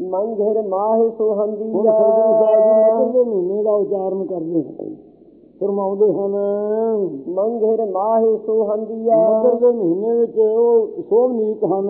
ਮੰਘਿਰ ਮਾਹ ਸੁਹੰਦੀਆ। ਮੱਘਰ ਦੇ ਮਹੀਨੇ ਦਾ ਉਚਾਰਨ ਕਰਦੇ ਹਨ, ਫਰਮਾਉਂਦੇ ਹਨ ਮੰਘਿਰ ਮਾਹ ਸੁਹੰਦੀਆ। ਮੱਘਰ ਦੇ ਮਹੀਨੇ ਵਿੱਚ ਉਹ ਸੋਭਨੀਕ ਹਨ।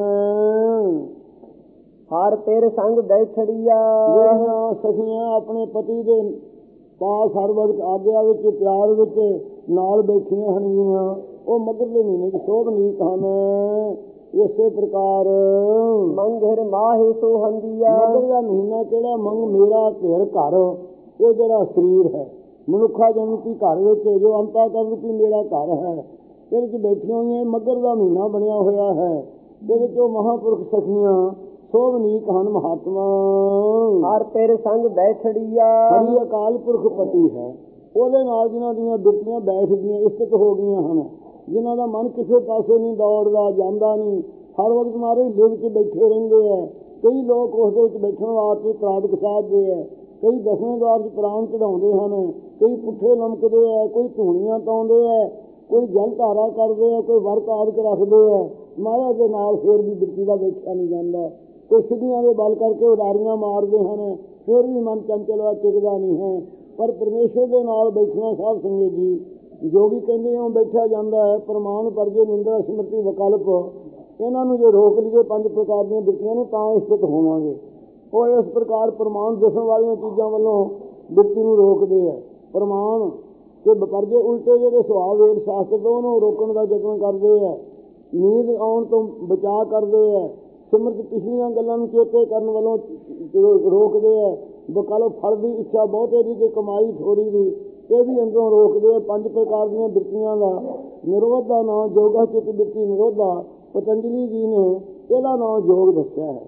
ਹਰ ਤੇਰੇ ਸੰਗ ਬੈਠੜੀਆ। ਜਿਹੜੀਆਂ ਸਖੀਆਂ ਆਪਣੇ ਪਤੀ ਦੇ ਪਾਸ ਹਰ ਵਕਤ ਆਗਿਆ ਵਿੱਚ ਪਿਆਰ ਵਿੱਚ ਨਾਲ ਬੈਠੀਆਂ ਹਨਗੀਆਂ, ਉਹ ਮੱਘਰ ਦੇ ਮਹੀਨੇ ਚ ਸੋਭਨੀਕ ਹਨ। ਇਸੇ ਪ੍ਰਕਾਰ ਮੰਘਿਰ ਮਾਹ ਸੁਹੰਦੀਆ। ਮੱਘਰ ਦਾ ਮਹੀਨਾ ਕਿਹੜਾ? ਮੰਗ ਮੇਰਾ ਘੇਰ ਘਰ, ਇਹ ਜਿਹੜਾ ਸਰੀਰ ਹੈ ਮਨੁੱਖਾ ਜਨਮੀ ਘਰ ਵਿੱਚ ਜੋ ਅੰਤਾ ਕਰ ਰੂਪੀ ਮੇਰਾ ਘਰ ਹੈ, ਇਹਦੇ ਚ ਬੈਠੀਆਂ ਹੋਈਆਂ। ਮੱਘਰ ਦਾ ਮਹੀਨਾ ਬਣਿਆ ਹੋਇਆ ਹੈ, ਇਹਦੇ ਚੋਂ ਮਹਾਂਪੁਰਖ ਸਖੀਆਂ ਸੋਭਨੀਕ ਹਨ ਮਹਾਤਮਾ। ਹਰ ਤੇਰੇ ਸੰਗ ਬੈਠੜੀਆ। ਹਰੀ ਅਕਾਲ ਪੁਰਖ ਪਤੀ ਹੈ, ਉਹਦੇ ਨਾਲ ਜਿਨ੍ਹਾਂ ਦੀਆਂ ਬਿਰਤੀਆਂ ਬੈਠ ਗਈਆਂ, ਇਸਤਤ ਹੋ ਗਈਆਂ ਹਨ, ਜਿਨ੍ਹਾਂ ਦਾ ਮਨ ਕਿਸੇ ਪਾਸੇ ਨਹੀਂ ਦੌੜਦਾ ਜਾਂਦਾ ਨਹੀਂ, ਹਰ ਵਕਤ ਮਾਰੇ ਲਿਵ ਕੇ ਬੈਠੇ ਰਹਿੰਦੇ ਹੈ। ਕਈ ਲੋਕ ਉਸਦੇ ਵਿੱਚ ਬੈਠਣ ਵਾਸਤੇ ਤਰਾਦਕ ਸਾਧਦੇ ਹੈ, ਕਈ ਦਸਵੇਂ ਦਵਾਰ 'ਚ ਪ੍ਰਾਣ ਚੜਾਉਂਦੇ ਹਨ, ਕਈ ਪੁੱਠੇ ਲਮਕਦੇ ਹੈ, ਕੋਈ ਧੂਣੀਆਂ ਪਾਉਂਦੇ ਹੈ, ਕੋਈ ਜਲ ਧਾਰਾ ਕਰਦੇ ਹੈ, ਕੋਈ ਵਰਤ ਆਦਿਕ ਰੱਖਦੇ ਹੈ। ਮਹਾਰਾਜ ਦੇ ਨਾਲ ਫੇਰ ਵੀ ਬਿਰਤੀ ਦਾ ਵੇਖਿਆ ਨਹੀਂ ਜਾਂਦਾ। ਕੋਈ ਸਿੱਧੀਆਂ ਦੇ ਬਲ ਕਰਕੇ ਉਡਾਰੀਆਂ ਮਾਰਦੇ ਹਨ, ਫਿਰ ਵੀ ਮਨ ਚੰਚਲ ਟਿਕਦਾ ਨਹੀਂ ਹੈ। ਪਰ ਪਰਮੇਸ਼ਰ ਦੇ ਨਾਲ ਬੈਠਣਾ ਸਾਧ ਸੰਗਤ ਜੀ, ਜੋਗੀ ਕਹਿੰਦੇ ਹੋ ਬੈਠਿਆ ਜਾਂਦਾ ਹੈ। ਪ੍ਰਮਾਣ ਪਰਜੇ ਨਿੰਦਰਾ ਸਮਰਤੀ ਵਿਕਲਪ, ਇਹਨਾਂ ਨੂੰ ਜੇ ਰੋਕ ਲਈਏ 5 ਪ੍ਰਕਾਰ ਦੀਆਂ ਬਿਰਤੀਆਂ ਨੂੰ, ਤਾਂ ਸਥਿਤ ਹੋਵਾਂਗੇ। ਉਹ ਇਸ ਪ੍ਰਕਾਰ ਪ੍ਰਮਾਣ ਦੱਸਣ ਵਾਲੀਆਂ ਚੀਜ਼ਾਂ ਵੱਲੋਂ ਬਿਰਤੀ ਨੂੰ ਰੋਕਦੇ ਹੈ। ਪ੍ਰਮਾਣ ਤੇ ਪਰਜੇ ਉਲਟੇ ਜਿਹੜੇ ਸੁਭਾਅ ਵੇਦ ਸ਼ਾਸਤਰ ਤੋਂ ਉਹਨੂੰ ਰੋਕਣ ਦਾ ਯਤਨ ਕਰਦੇ ਹੈ, ਨੀਂਦ ਆਉਣ ਤੋਂ ਬਚਾਅ ਕਰਦੇ ਹੈ, ਸਿਮਰਤ ਪਿਛਲੀਆਂ ਗੱਲਾਂ ਨੂੰ ਚੇਤੇ ਕਰਨ ਵੱਲੋਂ ਰੋਕਦੇ ਹੈ। ਵਿਕਲਪ ਫਲ ਦੀ ਇੱਛਾ ਬਹੁਤੇ ਦੀ ਤੇ ਕਮਾਈ ਥੋੜੀ ਦੀ, ਇਹ ਵੀ ਅੰਦਰੋਂ ਰੋਕਦੇ ਹੈ। 5 ਪ੍ਰਕਾਰ ਦੀਆਂ ਬਿਰਤੀਆਂ ਦਾ ਨਿਰੋਧ ਦਾ ਨਾਂ ਯੋਗਾ ਚਿੱਤ ਬਿਰਤੀ ਨਿਰੋਧਾ, ਪਤੰਜਲੀ ਜੀ ਨੇ ਇਹਦਾ ਨਾਂ ਯੋਗ ਦੱਸਿਆ ਹੈ।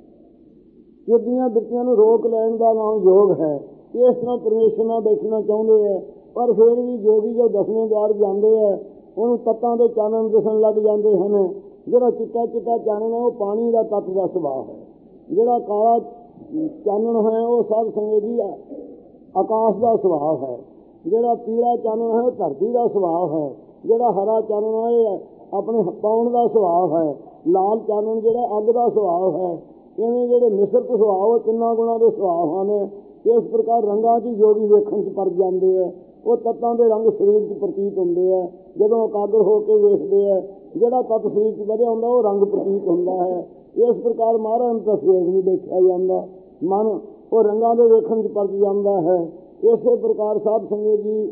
ਚਿੱਤੀਆਂ ਬਿਰਤੀਆਂ ਨੂੰ ਰੋਕ ਲੈਣ ਦਾ ਨਾਂ ਯੋਗ ਹੈ। ਇਸ ਤਰ੍ਹਾਂ ਪਰਮੇਸ਼ਰ ਨਾਲ ਬੈਠਣਾ ਚਾਹੁੰਦੇ ਹੈ, ਪਰ ਫਿਰ ਵੀ ਜੋਗੀ ਜੋ ਦਸਵੇਂ ਦਵਾਰ ਜਾਂਦੇ ਹੈ, ਉਹਨੂੰ ਤੱਤਾਂ ਦੇ ਚਾਨਣ ਦਿਸਣ ਲੱਗ ਜਾਂਦੇ ਹਨ। ਜਿਹੜਾ ਚਿੱਟਾ ਚਿੱਟਾ ਚਾਨਣ ਹੈ ਉਹ ਪਾਣੀ ਦਾ ਤੱਤ ਦਾ ਸੁਭਾਅ ਹੈ। ਜਿਹੜਾ ਕਾਲਾ ਚਾਨਣ ਹੈ ਉਹ ਸਾਧ ਸੰਗਤ ਜੀ ਆਕਾਸ਼ ਦਾ ਸੁਭਾਅ ਹੈ। ਜਿਹੜਾ ਪੀਲਾ ਚਾਨਣ ਹੈ ਉਹ ਧਰਤੀ ਦਾ ਸੁਭਾਅ ਹੈ। ਜਿਹੜਾ ਹਰਾ ਚਾਨਣ ਹੈ ਇਹ ਆਪਣੇ ਪਾਉਣ ਦਾ ਸੁਭਾਅ ਹੈ। ਲਾਲ ਚਾਨਣ ਜਿਹੜਾ ਅੱਗ ਦਾ ਸੁਭਾਅ ਹੈ। ਇਵੇਂ ਜਿਹੜੇ ਮਿਸ਼ਰਤ ਸੁਭਾਅ ਉਹ ਤਿੰਨਾਂ ਗੁਣਾਂ ਦੇ ਸੁਭਾਅ ਹਨ। ਇਸ ਪ੍ਰਕਾਰ ਰੰਗਾਂ 'ਚ ਯੋਗੀ ਵੇਖਣ 'ਚ ਪਰ ਜਾਂਦੇ ਹੈ। ਉਹ ਤੱਤਾਂ ਦੇ ਰੰਗ ਸਰੀਰ 'ਚ ਪ੍ਰਤੀਤ ਹੁੰਦੇ ਹੈ। ਜਦੋਂ ਇਕਾਗਰ ਹੋ ਕੇ ਵੇਖਦੇ ਹੈ, ਜਿਹੜਾ ਤੱਤ ਸਰੀਰ 'ਚ ਵਧਿਆ ਹੁੰਦਾ ਉਹ ਰੰਗ ਪ੍ਰਤੀਤ ਹੁੰਦਾ ਹੈ। ਇਸ ਪ੍ਰਕਾਰ ਮਹਾਰਾਜ ਨੂੰ ਤਾਂ ਸੇਖ ਨਹੀਂ ਦੇਖਿਆ ਜਾਂਦਾ, ਮਨ ਉਹ ਰੰਗਾਂ ਦੇ ਵੇਖਣ 'ਚ ਪਰਚ ਜਾਂਦਾ ਹੈ। ਇਸੇ ਪ੍ਰਕਾਰ ਸਾਧ ਸੰਗਤ ਜੀ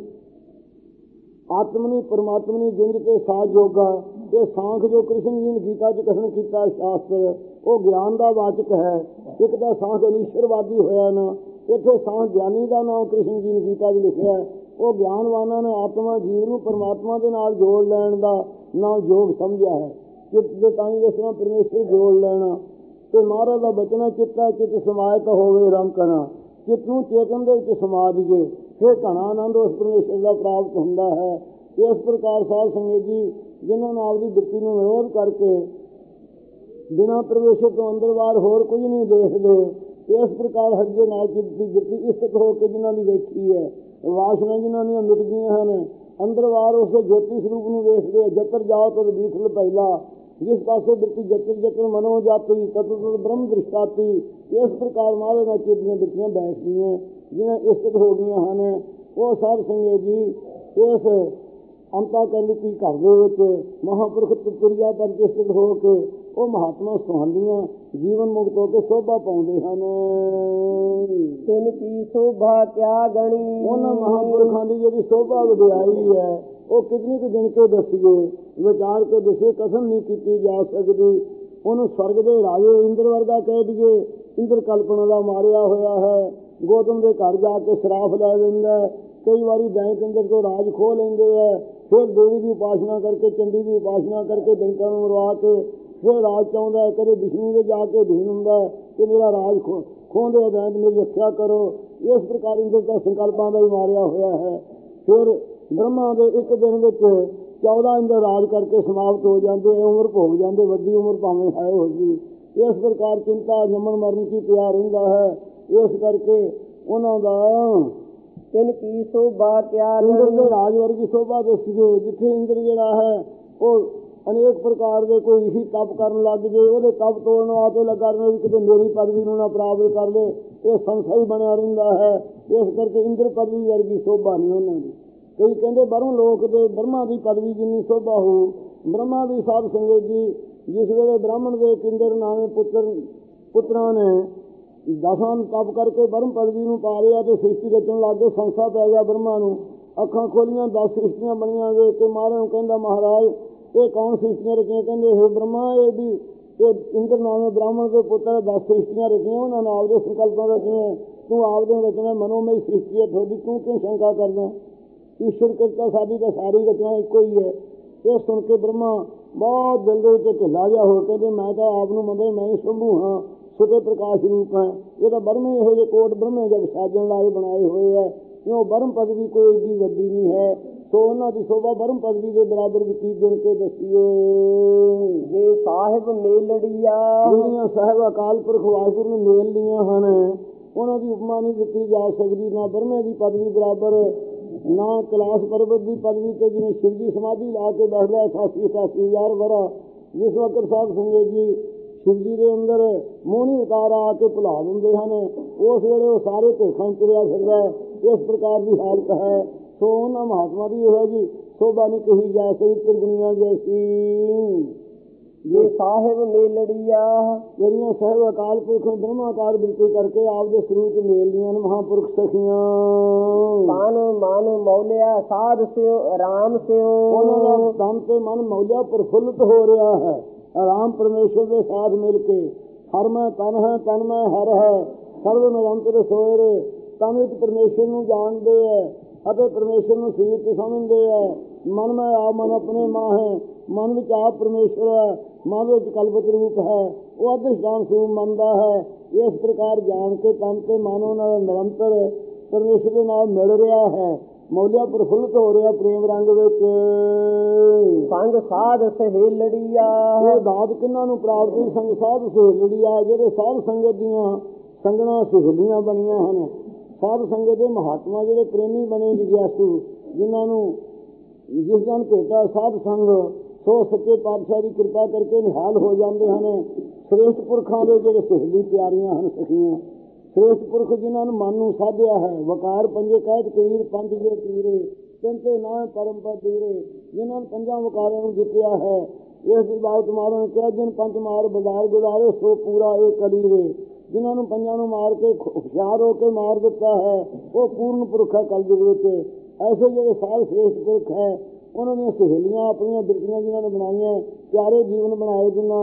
ਆਤਮਨੀ ਪਰਮਾਤਮਨੀ ਜਿੰਦ ਤੇ ਸਾਜ ਯੋਗਾ, ਇਹ ਸਾਂਖ ਜੋ ਕ੍ਰਿਸ਼ਨ ਜੀ ਨੇ ਗੀਤਾ 'ਚ ਕਥਨ ਕੀਤਾ ਸ਼ਾਸਤਰ, ਉਹ ਗਿਆਨ ਦਾ ਵਾਚਕ ਹੈ। ਇੱਕ ਤਾਂ ਸਾਂਖ ਅਨੀਸ਼ਰਵਾਦੀ ਹੋਇਆ ਨਾ, ਇੱਥੇ ਸਾਂਖ ਗਿਆਨੀ ਦਾ ਨਾਮ ਕ੍ਰਿਸ਼ਨ ਜੀ ਨੇ ਗੀਤਾ 'ਚ ਲਿਖਿਆ। ਉਹ ਗਿਆਨਵਾਨਾਂ ਨੇ ਆਤਮਾ ਜੀਵ ਨੂੰ ਪਰਮਾਤਮਾ ਦੇ ਨਾਲ ਜੋੜ ਲੈਣ ਦਾ ਨਾਮ ਯੋਗ ਸਮਝਿਆ ਹੈ। ਚਿੱਤ ਦੇ ਤਾਂ ਹੀ ਇਸ ਤਰ੍ਹਾਂ ਪਰਮੇਸ਼ਰ ਜੋੜ ਲੈਣਾ। ਤੇ ਮਹਾਰਾਜ ਦਾ ਬਚਨਾ ਚਿੱਤਾ ਚਿੱਤ ਸਮਾਇਤ ਹੋਵੇ ਰੰਕਣਾ, ਚਿੱਤ ਨੂੰ ਚੇਤਨ ਦੇ ਵਿੱਚ ਸਮਾ ਦੀਏ, ਫਿਰ ਘਣਾ ਆਨੰਦ ਉਸ ਪਰਮੇਸ਼ਰ ਦਾ ਪ੍ਰਾਪਤ ਹੁੰਦਾ ਹੈ। ਇਸ ਪ੍ਰਕਾਰ ਸਾਧ ਸੰਗਤ ਜੀ ਜਿਨ੍ਹਾਂ ਨੇ ਆਪਦੀ ਬਿਰਤੀ ਨੂੰ ਵਿਰੋਧ ਕਰਕੇ ਬਿਨਾਂ ਪ੍ਰਵੇਸ਼ਰ ਤੋਂ ਅੰਦਰ ਬਾਹਰ ਹੋਰ ਕੁਝ ਨਹੀਂ ਦੇਖਦੇ, ਇਸ ਪ੍ਰਕਾਰ ਹੱਜੇ ਨਾਲ ਚਿੱਤ ਦੀ ਬਿਰਤੀ ਇਸਤ ਹੋ ਕੇ ਜਿਨ੍ਹਾਂ ਦੀ ਵੇਖੀ ਹੈ, ਵਾਸ਼ਨਾ ਜਿਨ੍ਹਾਂ ਦੀਆਂ ਮਿਟ ਗਈਆਂ ਹਨ, ਅੰਦਰ ਬਾਹਰ ਉਸ ਜੋਤੀ ਸਰੂਪ ਨੂੰ ਵੇਖਦੇ। ਜਤਰ ਜਾਓ ਤਦ ਦੀਠਲ ਪਹਿਲਾ, ਜਿਸ ਪਾਸੇ ਬਿਰਤੀ ਜਤਰ ਜਤਰ ਮਨੋ ਜਾਤੀ ਤਤ ਬ੍ਰਹਮ ਦ੍ਰਿਸ਼ਟਾਤੀ। ਇਸ ਪ੍ਰਕਾਰ ਮਹਾਰਾਜ ਨਾਲ ਚਿੱਤ ਦੀਆਂ ਬਿਰਤੀਆਂ ਬੈਠਦੀਆਂ ਜਿਨ੍ਹਾਂ ਇਸਤ ਹੋ ਗਈਆਂ ਹਨ। ਉਹ ਸਾਧ ਸੰਗਤ ਜੀ ਇਸ ਅੰਤਾ ਕਰਲੂਪੀ ਘਰ ਦੇ ਵਿੱਚ ਮਹਾਂਪੁਰਖ ਤੁਰਿਆ ਪ੍ਰਤਿਸ਼ਠਿਤ ਹੋ ਕੇ ਉਹ ਮਹਾਤਮਾ ਸੁਹਾਂਦੀਆਂ ਜੀਵਨ ਮੁਕਤ ਹੋ ਕੇ ਸ਼ੋਭਾ ਪਾਉਂਦੇ ਹਨ। ਤਿੰਨ ਕੀ ਸ਼ੋਭਾ ਕਿਆ ਗਣੀ, ਉਹਨਾਂ ਮਹਾਂਪੁਰਖਾਂ ਦੀ ਜਿਹੜੀ ਸ਼ੋਭਾ ਵਡਿਆਈ ਹੈ ਉਹ ਕਿਤਨੀ ਕੁ ਗਿਣ ਕੇ ਦੱਸੀਏ, ਵਿਚਾਰ ਕੇ ਦੱਸੇ ਕਥਨ ਨਹੀਂ ਕੀਤੀ ਜਾ ਸਕਦੀ। ਉਹਨੂੰ ਸਵਰਗ ਦੇ ਰਾਜੇ ਇੰਦਰ ਵਰਗਾ ਕਹਿ ਦਈਏ, ਇੰਦਰ ਕਲਪਨਾ ਦਾ ਮਾਰਿਆ ਹੋਇਆ ਹੈ। ਗੌਤਮ ਦੇ ਘਰ ਜਾ ਕੇ ਸ਼ਰਾਫ ਲੈ ਲੈਂਦਾ, ਕਈ ਵਾਰੀ ਦੈਂਤ ਇੰਦਰ ਤੋਂ ਰਾਜ ਖੋਹ ਲੈਂਦੇ ਹੈ। ਫਿਰ ਦੇਵੀ ਦੀ ਉਪਾਸਨਾ ਕਰਕੇ, ਚੰਡੀ ਦੀ ਉਪਾਸਨਾ ਕਰਕੇ ਦੈਂਤਾਂ ਨੂੰ ਮਰਵਾ ਕੇ ਫਿਰ ਰਾਜ ਚਾਹੁੰਦਾ ਹੈ। ਕਦੇ ਵਿਸ਼ਨੂੰ ਦੇ ਜਾ ਕੇ ਅਧੀਨ ਹੁੰਦਾ ਕਿ ਮੇਰਾ ਰਾਜ ਖੋਹਦੇ ਦੈਂਤ ਮੇਰੀ ਰੱਖਿਆ ਕਰੋ। ਇਸ ਪ੍ਰਕਾਰ ਇੰਦਰ ਦਾ ਸੰਕਲਪਾਂ ਦਾ ਹੀ ਮਾਰਿਆ ਹੋਇਆ ਹੈ। ਫਿਰ ਬ੍ਰਹਮਾ ਦੇ ਇੱਕ ਦਿਨ ਵਿੱਚ 14 ਇੰਦਰ ਰਾਜ ਕਰਕੇ ਸਮਾਪਤ ਹੋ ਜਾਂਦੇ, ਉਮਰ ਭੋਗ ਜਾਂਦੇ, ਵੱਡੀ ਉਮਰ ਭਾਵੇਂ ਹੈ ਹੋ ਗਈ। ਇਸ ਪ੍ਰਕਾਰ ਚਿੰਤਾ ਜੰਮਣ ਮਰਨ ਕੀ ਪਿਆ ਰਹਿੰਦਾ ਹੈ। ਇਸ ਕਰਕੇ ਉਹਨਾਂ ਦਾ ਤਿੰਨ ਕੀ ਸ਼ੋਭਾ ਕਿਆ ਇੰਦਰ ਦੇ ਰਾਜ ਵਰਗੀ ਸ਼ੋਭਾ ਦੱਸੀਏ। ਜਿੱਥੇ ਇੰਦਰ ਜਿਹੜਾ ਹੈ ਉਹ ਅਨੇਕ ਪ੍ਰਕਾਰ ਦੇ ਕੋਈ ਇਹੀ ਤਪ ਕਰਨ ਲੱਗ ਜੇ, ਉਹਦੇ ਤਪ ਤੋੜਨ ਵਾਸਤੇ ਲੱਗਾ ਰਹੇ ਵੀ ਕਿਤੇ ਮੇਰੀ ਪਦਵੀ ਨੂੰ ਨਾ ਪ੍ਰਾਪਤ ਕਰ ਲੇ, ਇਹ ਸੰਸ਼ਾ ਹੀ ਬਣਿਆ ਰਹਿੰਦਾ ਹੈ। ਇਸ ਕਰਕੇ ਇੰਦਰ ਪਦਵੀ ਵਰਗੀ ਸੋਭਾ ਨਹੀਂ ਉਹਨਾਂ ਦੀ। ਕਈ ਕਹਿੰਦੇ ਬਾਹਰੋਂ ਲੋਕ ਦੇ ਬ੍ਰਹਮਾ ਦੀ ਪਦਵੀ ਜਿੰਨੀ ਸੋਭਾ ਹੋ। ਬ੍ਰਹਮਾ ਦੀ ਸਾਧ ਸੰਗਤ ਜੀ ਜਿਸ ਵੇਲੇ ਬ੍ਰਾਹਮਣ ਦੇ ਇੰਦਰ ਨਾਵੇਂ ਪੁੱਤਰਾਂ ਨੇ 10 ਤਪ ਕਰਕੇ ਬ੍ਰਹਮ ਪਦਵੀ ਨੂੰ ਪਾ ਲਿਆ ਤੇ ਸ੍ਰਿਸ਼ਟੀ ਰਚਣ ਲੱਗ ਗਏ। ਸੰਸਾ ਪੈ ਗਿਆ ਬ੍ਰਹਮਾ ਨੂੰ, ਅੱਖਾਂ ਖੋਲੀਆਂ 10 ਸ੍ਰਿਸ਼ਟੀਆਂ ਬਣੀਆਂ ਵੇਖ ਕੇ ਮਹਾਰਾਜ ਨੂੰ ਕਹਿੰਦਾ ਮਹਾਰਾਜ ਇਹ ਕੌਣ ਸ੍ਰਿਸ਼ਟੀਆਂ ਰਚੀਆਂ? ਕਹਿੰਦੇ ਹੇ ਬ੍ਰਹਮਾ ਇਹ ਇੰਦਰ ਨਾਵੇਂ ਬ੍ਰਾਹਮਣ ਦੇ ਪੁੱਤਰ 10 ਸ੍ਰਿਸ਼ਟੀਆਂ ਰਚੀਆਂ, ਉਹਨਾਂ ਨੇ ਆਪਦੇ ਸੰਕਲਪਾਂ ਰਚੀਆਂ, ਤੂੰ ਆਪਦੇ ਰਚਨਾ ਮਨੋਮਈ ਸ੍ਰਿਸ਼ਟੀ ਹੈ ਤੁਹਾਡੀ, ਤੂੰ ਕਿਉਂ ਸ਼ੰਕਾ ਕਰਦਾ? ਈਸ਼ਵਰ ਕਿਰਪਾ ਸਾਡੀ ਤਾਂ ਸਾਰੀ ਰਚਨਾ ਇੱਕੋ ਹੀ ਹੈ। ਇਹ ਸੁਣ ਕੇ ਬ੍ਰਹਮਾ ਬਹੁਤ ਦਿਲ ਦੇ ਵਿੱਚ ਢਿੱਲਾ ਜਿਹਾ ਹੋ ਕਹਿੰਦੇ ਮੈਂ ਤਾਂ ਆਪ ਨੂੰ ਮੰਨਦਾ ਮੈਂ ਹੀ ਸ਼ੰਭੂ ਹਾਂ, ਸੁਤੇ ਪ੍ਰਕਾਸ਼ ਰੂਪ ਹੈ। ਇਹ ਤਾਂ ਬ੍ਰਹਮੇ ਇਹੋ ਜਿਹੇ ਕੋਟ ਬ੍ਰਹਮੇ ਜਦ ਸਾਜਣ ਲਾਏ ਬਣਾਏ ਹੋਏ ਹੈ, ਕਿਉਂ ਬ੍ਰਹਮ ਪਦਵੀ ਕੋਈ ਏਡੀ ਵੱਡੀ ਨਹੀਂ ਹੈ। ਸੋ ਉਹਨਾਂ ਦੀ ਸ਼ੋਭਾ ਬ੍ਰਹਮ ਪਦਵੀ ਦੇ ਬਰਾਬਰ ਕੀ ਗਿਣ ਕੇ ਦੱਸੀਏ। ਜੇ ਸਾਹਿਬ ਮੇਲੜੀਆ, ਜਿਹੜੀਆਂ ਸਾਹਿਬ ਅਕਾਲ ਪੁਰਖ ਵਾਹਿਗੁਰੂ ਨੇ ਮੇਲ ਲੀਆਂ ਹਨ ਉਹਨਾਂ ਦੀ ਉਪਮਾ ਨਹੀਂ ਦਿੱਤੀ ਜਾ ਸਕਦੀ। ਨਾ ਬ੍ਰਹਮੇ ਦੀ ਪਦਵੀ ਬਰਾਬਰ, ਨਾ ਕੈਲਾਸ਼ ਪਰਬਤ ਦੀ ਪਦਵੀ ਤੇ ਜਿਵੇਂ ਸ਼ਿਵ ਜੀ ਸਮਾਧੀ ਲਾ ਕੇ ਬੈਠਦਾ 88,000 ਵਰਾ, ਜਿਸ ਵਕਤ ਸਾਧ ਸੰਗਤ ਜੀ ਸ਼ਿਵ ਜੀ ਦੇ ਅੰਦਰ ਮੋਹਣੀ ਉਤਾਰ ਆ ਕੇ ਭੁਲਾ ਦਿੰਦੇ ਹਨ, ਉਸ ਵੇਲੇ ਉਹ ਸਾਰੇ ਭੇਖਾਂ ਤੁਰਿਆ ਫਿਰਦਾ। ਇਸ ਪ੍ਰਕਾਰ ਦੀ ਹਾਲਤ ਹੈ। ਸੋ ਉਹਨਾਂ ਮਹਾਤਮਾ ਦੀ ਇਹ ਹੈ ਜੀ ਸੋਭਾ ਨਹੀਂ ਕਹੀ ਜਾ ਸਕਦੀ ਤਿਰਗੁਣੀਆਂ ਜੈਸੀ। ਜੇ ਸਾਹਿਬ ਮੇਲੜੀਆ, ਜਿਹੜੀਆਂ ਸਾਹਿਬ ਅਕਾਲ ਪੁਰਖ ਬ੍ਰਹਮਾਕਾਰ ਬਿਰਤੀ ਕਰਕੇ ਆਪਦੇ ਸਰੂਪ ਚ ਮੇਲ ਦੀਆਂ ਮਹਾਂਪੁਰਖ ਸਖੀਆਂ। ਤਨ ਮਨ ਮੌਲਿਆ ਸਾਧ ਸਿਓ ਰਾਮ ਸਿਓ, ਉਹਨਾਂ ਦਾ ਤਨ ਤੇ ਮਨ ਮੌਲਿਆ ਪ੍ਰਫੁੱਲਤ ਹੋ ਰਿਹਾ ਹੈ ਰਾਮ ਪਰਮੇਸ਼ਰ ਦੇ ਸਾਥ ਮਿਲ ਕੇ। ਹਰ ਮੈਂ ਤਨ ਹੈ, ਤਨ ਮੈਂ ਹਰ ਹੈ, ਸਰਵ ਨਿਰੰਤਰ ਸੋਏ ਰੇ। ਤਨ ਵਿੱਚ ਪਰਮੇਸ਼ਰ ਨੂੰ ਜਾਣਦੇ ਹੈ ਅਤੇ ਪਰਮੇਸ਼ਰ ਨੂੰ ਸਰੀਰ ਚ ਸਮਝਦੇ ਹੈ। ਮਨ ਮੈਂ ਆਪ ਮਨ ਆਪਣੇ ਮਾਂ ਹੈ, ਮਨ ਵਿੱਚ ਆਪ ਪਰਮੇਸ਼ਰ ਹੈ, ਮਨ ਵਿੱਚ ਕਲਪਤ ਰੂਪ ਹੈ, ਉਹ ਅਧਿਸ਼ਠਾਨ ਸਰੂਪ ਮੰਨਦਾ ਹੈ। ਇਸ ਪ੍ਰਕਾਰ ਜਾਣ ਕੇ ਤਨ ਤੇ ਮਨ ਉਹਨਾਂ ਦਾ ਨਿਰੰਤਰ ਪਰਮੇਸ਼ਰ ਦੇ ਨਾਲ ਮਿਲ ਰਿਹਾ ਹੈ, ਮੌਲਿਆ ਪ੍ਰਫੁੱਲਤ ਹੋ ਰਿਹਾ ਪ੍ਰੇਮ ਰੰਗ ਵਿੱਚ। ਸੰਗ ਸਾਧ ਸਹੇਲੜੀਆ, ਇਹ ਦਾਤ ਕਿਹਨਾਂ ਨੂੰ ਪ੍ਰਾਪਤ ਹੋਈ? ਸੰਗ ਸਾਧ ਸਹੇਲੜੀਆ, ਜਿਹੜੇ ਸਾਧ ਸੰਗਤ ਦੀਆਂ ਸੰਗਣਾ ਸਹੇਲੀਆਂ ਬਣੀਆਂ ਹਨ। ਸਾਧ ਸੰਗਤ ਦੇ ਮਹਾਤਮਾ ਜਿਹੜੇ ਪ੍ਰੇਮੀ ਬਣੇ ਜਿਗਿਆਸੂ, ਜਿਨ੍ਹਾਂ ਨੂੰ ਜਿਸ ਦਿਨ ਭੇਟਾ ਸਾਧ ਸੰਗ, ਸੋ ਸੱਚੇ ਪਾਤਸ਼ਾਹ ਦੀ ਕਿਰਪਾ ਕਰਕੇ ਨਿਹਾਲ ਹੋ ਜਾਂਦੇ ਹਨ। ਸ੍ਰੇਸ਼ਟ ਪੁਰਖਾਂ ਦੇ ਜਿਹੜੇ ਸਹੇਲੀ ਪਿਆਰੀਆਂ ਹਨ ਸਖੀਆਂ, ਸ੍ਰੇਸ਼ਟ ਪੁਰਖ ਜਿਨ੍ਹਾਂ ਨੂੰ ਮਨ ਨੂੰ ਸਾਧਿਆ ਹੈ। ਵਕਾਰ ਪੰਜੇ ਕਹਿਤ ਕਬੀਰ ਪੰਜ ਜੇ ਪੂਰੇ, ਤਿੰਨ ਤੇ ਨਾ ਪਰਮ ਪਦ ਦੂਰੇ, ਜਿਨ੍ਹਾਂ ਨੇ 5 ਵਕਾਰਾਂ ਨੂੰ ਜਿੱਤਿਆ ਹੈ। ਇਸ ਦੀ ਬਾਤ ਮਹਾਰਾਜ ਨੇ ਕਿਹਾ ਜਿਨ 5 ਮਾਰ ਬਾਜ਼ਾਰ ਗੁਜ਼ਾਰੇ ਸੋ ਪੂਰਾ ਇਹ ਕਲੀਰੇ। ਜਿਨ੍ਹਾਂ ਨੂੰ 5 ਨੂੰ ਮਾਰ ਕੇ ਹੁਸ਼ਿਆਰ ਹੋ ਕੇ ਮਾਰ ਦਿੱਤਾ ਹੈ ਉਹ ਪੂਰਨ ਪੁਰਖ ਹੈ ਕਲਯੁਗ ਵਿੱਚ। ਐਸੇ ਜਿਹੜੇ ਸਾਧ ਸ੍ਰੇਸ਼ਟ ਪੁਰਖ ਹੈ ਉਹਨਾਂ ਦੀਆਂ ਸਹੇਲੀਆਂ ਆਪਣੀਆਂ ਬਿਰਤੀਆਂ ਜਿਨ੍ਹਾਂ ਨੇ ਬਣਾਈਆਂ, ਪਿਆਰੇ ਜੀਵਨ ਬਣਾਏ ਜਿਨ੍ਹਾਂ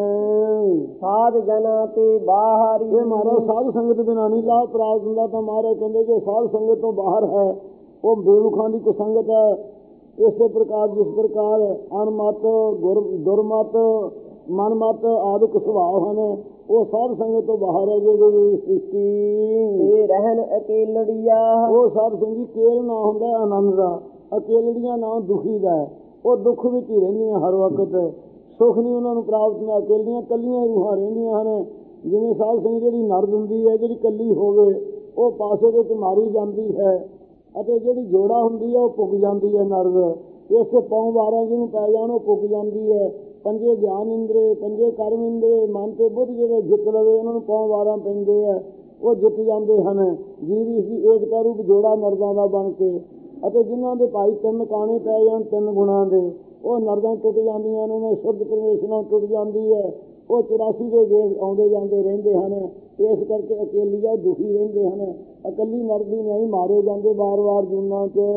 ਨੇ। ਸਾਧ ਜਨਾ ਤੇ ਬਾਹਰੀ, ਇਹ ਮਹਾਰਾਜ ਸਾਧ ਸੰਗਤ ਬਿਨਾਂ ਨਹੀਂ ਲਾਭ ਪ੍ਰਾਪਤ ਹੁੰਦਾ। ਤਾਂ ਮਹਾਰਾਜ ਕਹਿੰਦੇ ਜੋ ਸਾਧ ਸੰਗਤ ਤੋਂ ਬਾਹਰ ਹੈ ਉਹ ਬੇਰੁਖਾਂ ਦੀ ਕੁਸੰਗਤ ਹੈ। ਇਸੇ ਪ੍ਰਕਾਰ ਜਿਸ ਪ੍ਰਕਾਰ ਅਨਮਤ ਦੁਰਮਤ ਮਨਮਤ ਆਦਿਕ ਸੁਭਾਅ ਹਨ ਉਹ ਸਾਧ ਸੰਗਤ ਤੋਂ ਬਾਹਰ ਹੈ। ਜਿਹੜੀ ਸ੍ਰਿਸ਼ਟੀ ਤੇ ਰਹਿਣ ਅਕੇਲੜੀਆ, ਉਹ ਸਾਧ ਸੰਗੀ ਕੇਲ ਨਾ ਹੁੰਦਾ ਆਨੰਦ ਦਾ, ਅਕੇਲੜੀਆਂ ਨਾ ਦੁਖੀ ਦਾ। ਉਹ ਦੁੱਖ ਵਿੱਚ ਹੀ ਰਹਿੰਦੀਆਂ ਹਰ ਵਕਤ, ਸੁੱਖ ਨਹੀਂ ਉਹਨਾਂ ਨੂੰ ਪ੍ਰਾਪਤ ਹੁੰਦਾ। ਅਕੇਲੀਆਂ ਕੱਲੀਆਂ ਰੂਹਾਂ ਰਹਿੰਦੀਆਂ ਹਨ। ਜਿਵੇਂ ਸਾਧ ਸੰਗੀ ਜਿਹੜੀ ਨਰਦ ਹੁੰਦੀ ਹੈ, ਜਿਹੜੀ ਕੱਲੀ ਹੋਵੇ ਉਹ ਪਾਸੇ ਵਿੱਚ ਮਾਰੀ ਜਾਂਦੀ ਹੈ, ਅਤੇ ਜਿਹੜੀ ਜੋੜਾ ਹੁੰਦੀ ਹੈ ਉਹ ਪੁੱਗ ਜਾਂਦੀ ਹੈ ਨਰਦ। ਇਸ ਪੌਂ 12 ਜਿਹਨੂੰ ਪੈ ਜਾਣ ਉਹ ਪੁੱਗ ਜਾਂਦੀ ਹੈ। 5 ਗਿਆਨ ਇੰਦਰੇ, 5 ਕਰਮ ਇੰਦਰੇ, ਮਨ ਤੇ ਬੁੱਧ ਜਿਹੜੇ ਜਿੱਤ ਲਵੇ ਉਹਨਾਂ ਨੂੰ ਪੌਂ 12 ਪੈਂਦੇ ਹੈ, ਉਹ ਜਿੱਤ ਜਾਂਦੇ ਹਨ। ਜੀਵ ਇਸ ਦੀ ਏਕਤਾ ਰੂਪ ਜੋੜਾ ਨਰਦਾਂ ਦਾ ਬਣ ਕੇ। ਅਤੇ ਜਿਨ੍ਹਾਂ ਦੇ ਭਾਈ 3 ਕਾਣੇ ਪੈ ਜਾਣ 3 ਗੁਣਾਂ ਦੇ, ਉਹ ਨਰਦਾਂ ਟੁੱਟ ਜਾਂਦੀਆਂ ਹਨ, ਉਹਨਾਂ ਸ਼ੁੱਧ ਪਰਮੇਸ਼ਰ ਨਾਲ ਟੁੱਟ ਜਾਂਦੀ ਹੈ। ਉਹ 84 ਦੇ ਗੇੜ ਆਉਂਦੇ ਜਾਂਦੇ ਰਹਿੰਦੇ ਹਨ। ਇਸ ਕਰਕੇ ਅਕੇਲੀਆ ਦੁਖੀ ਰਹਿੰਦੇ ਹਨ। ਇਕੱਲੀ ਨਰਦੀ ਨਹੀਂ ਮਾਰੇ ਜਾਂਦੇ ਵਾਰ-ਵਾਰ ਜੂਨਾਂ 'ਚ।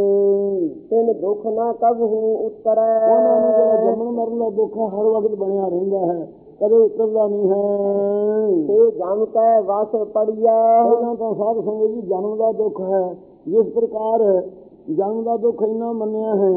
ਤਿੰਨ ਦੁੱਖ ਨਾ ਕਬਹੂ ਉਤਰੈ, ਉਹਨਾਂ ਨੂੰ ਜਿਹੜਾ ਜੰਮਣ ਮਰਨ ਦਾ ਦੁੱਖ ਹਰ ਵਕਤ ਬਣਿਆ ਰਹਿੰਦਾ ਹੈ, ਕਦੇ ਉਤਰਦਾ ਨਹੀਂ ਹੈ। ਤੇ ਜਮ ਕੈ ਵਸ ਪੜੀਆ, ਪਹਿਲਾਂ ਤਾਂ ਸਾਧ ਸੰਗਤ ਜੀ ਜਨਮ ਦਾ ਦੁੱਖ ਹੈ। ਜਿਸ ਪ੍ਰਕਾਰ ਜਨਮ ਦਾ ਦੁੱਖ ਇੰਨਾ ਮੰਨਿਆ ਹੈ,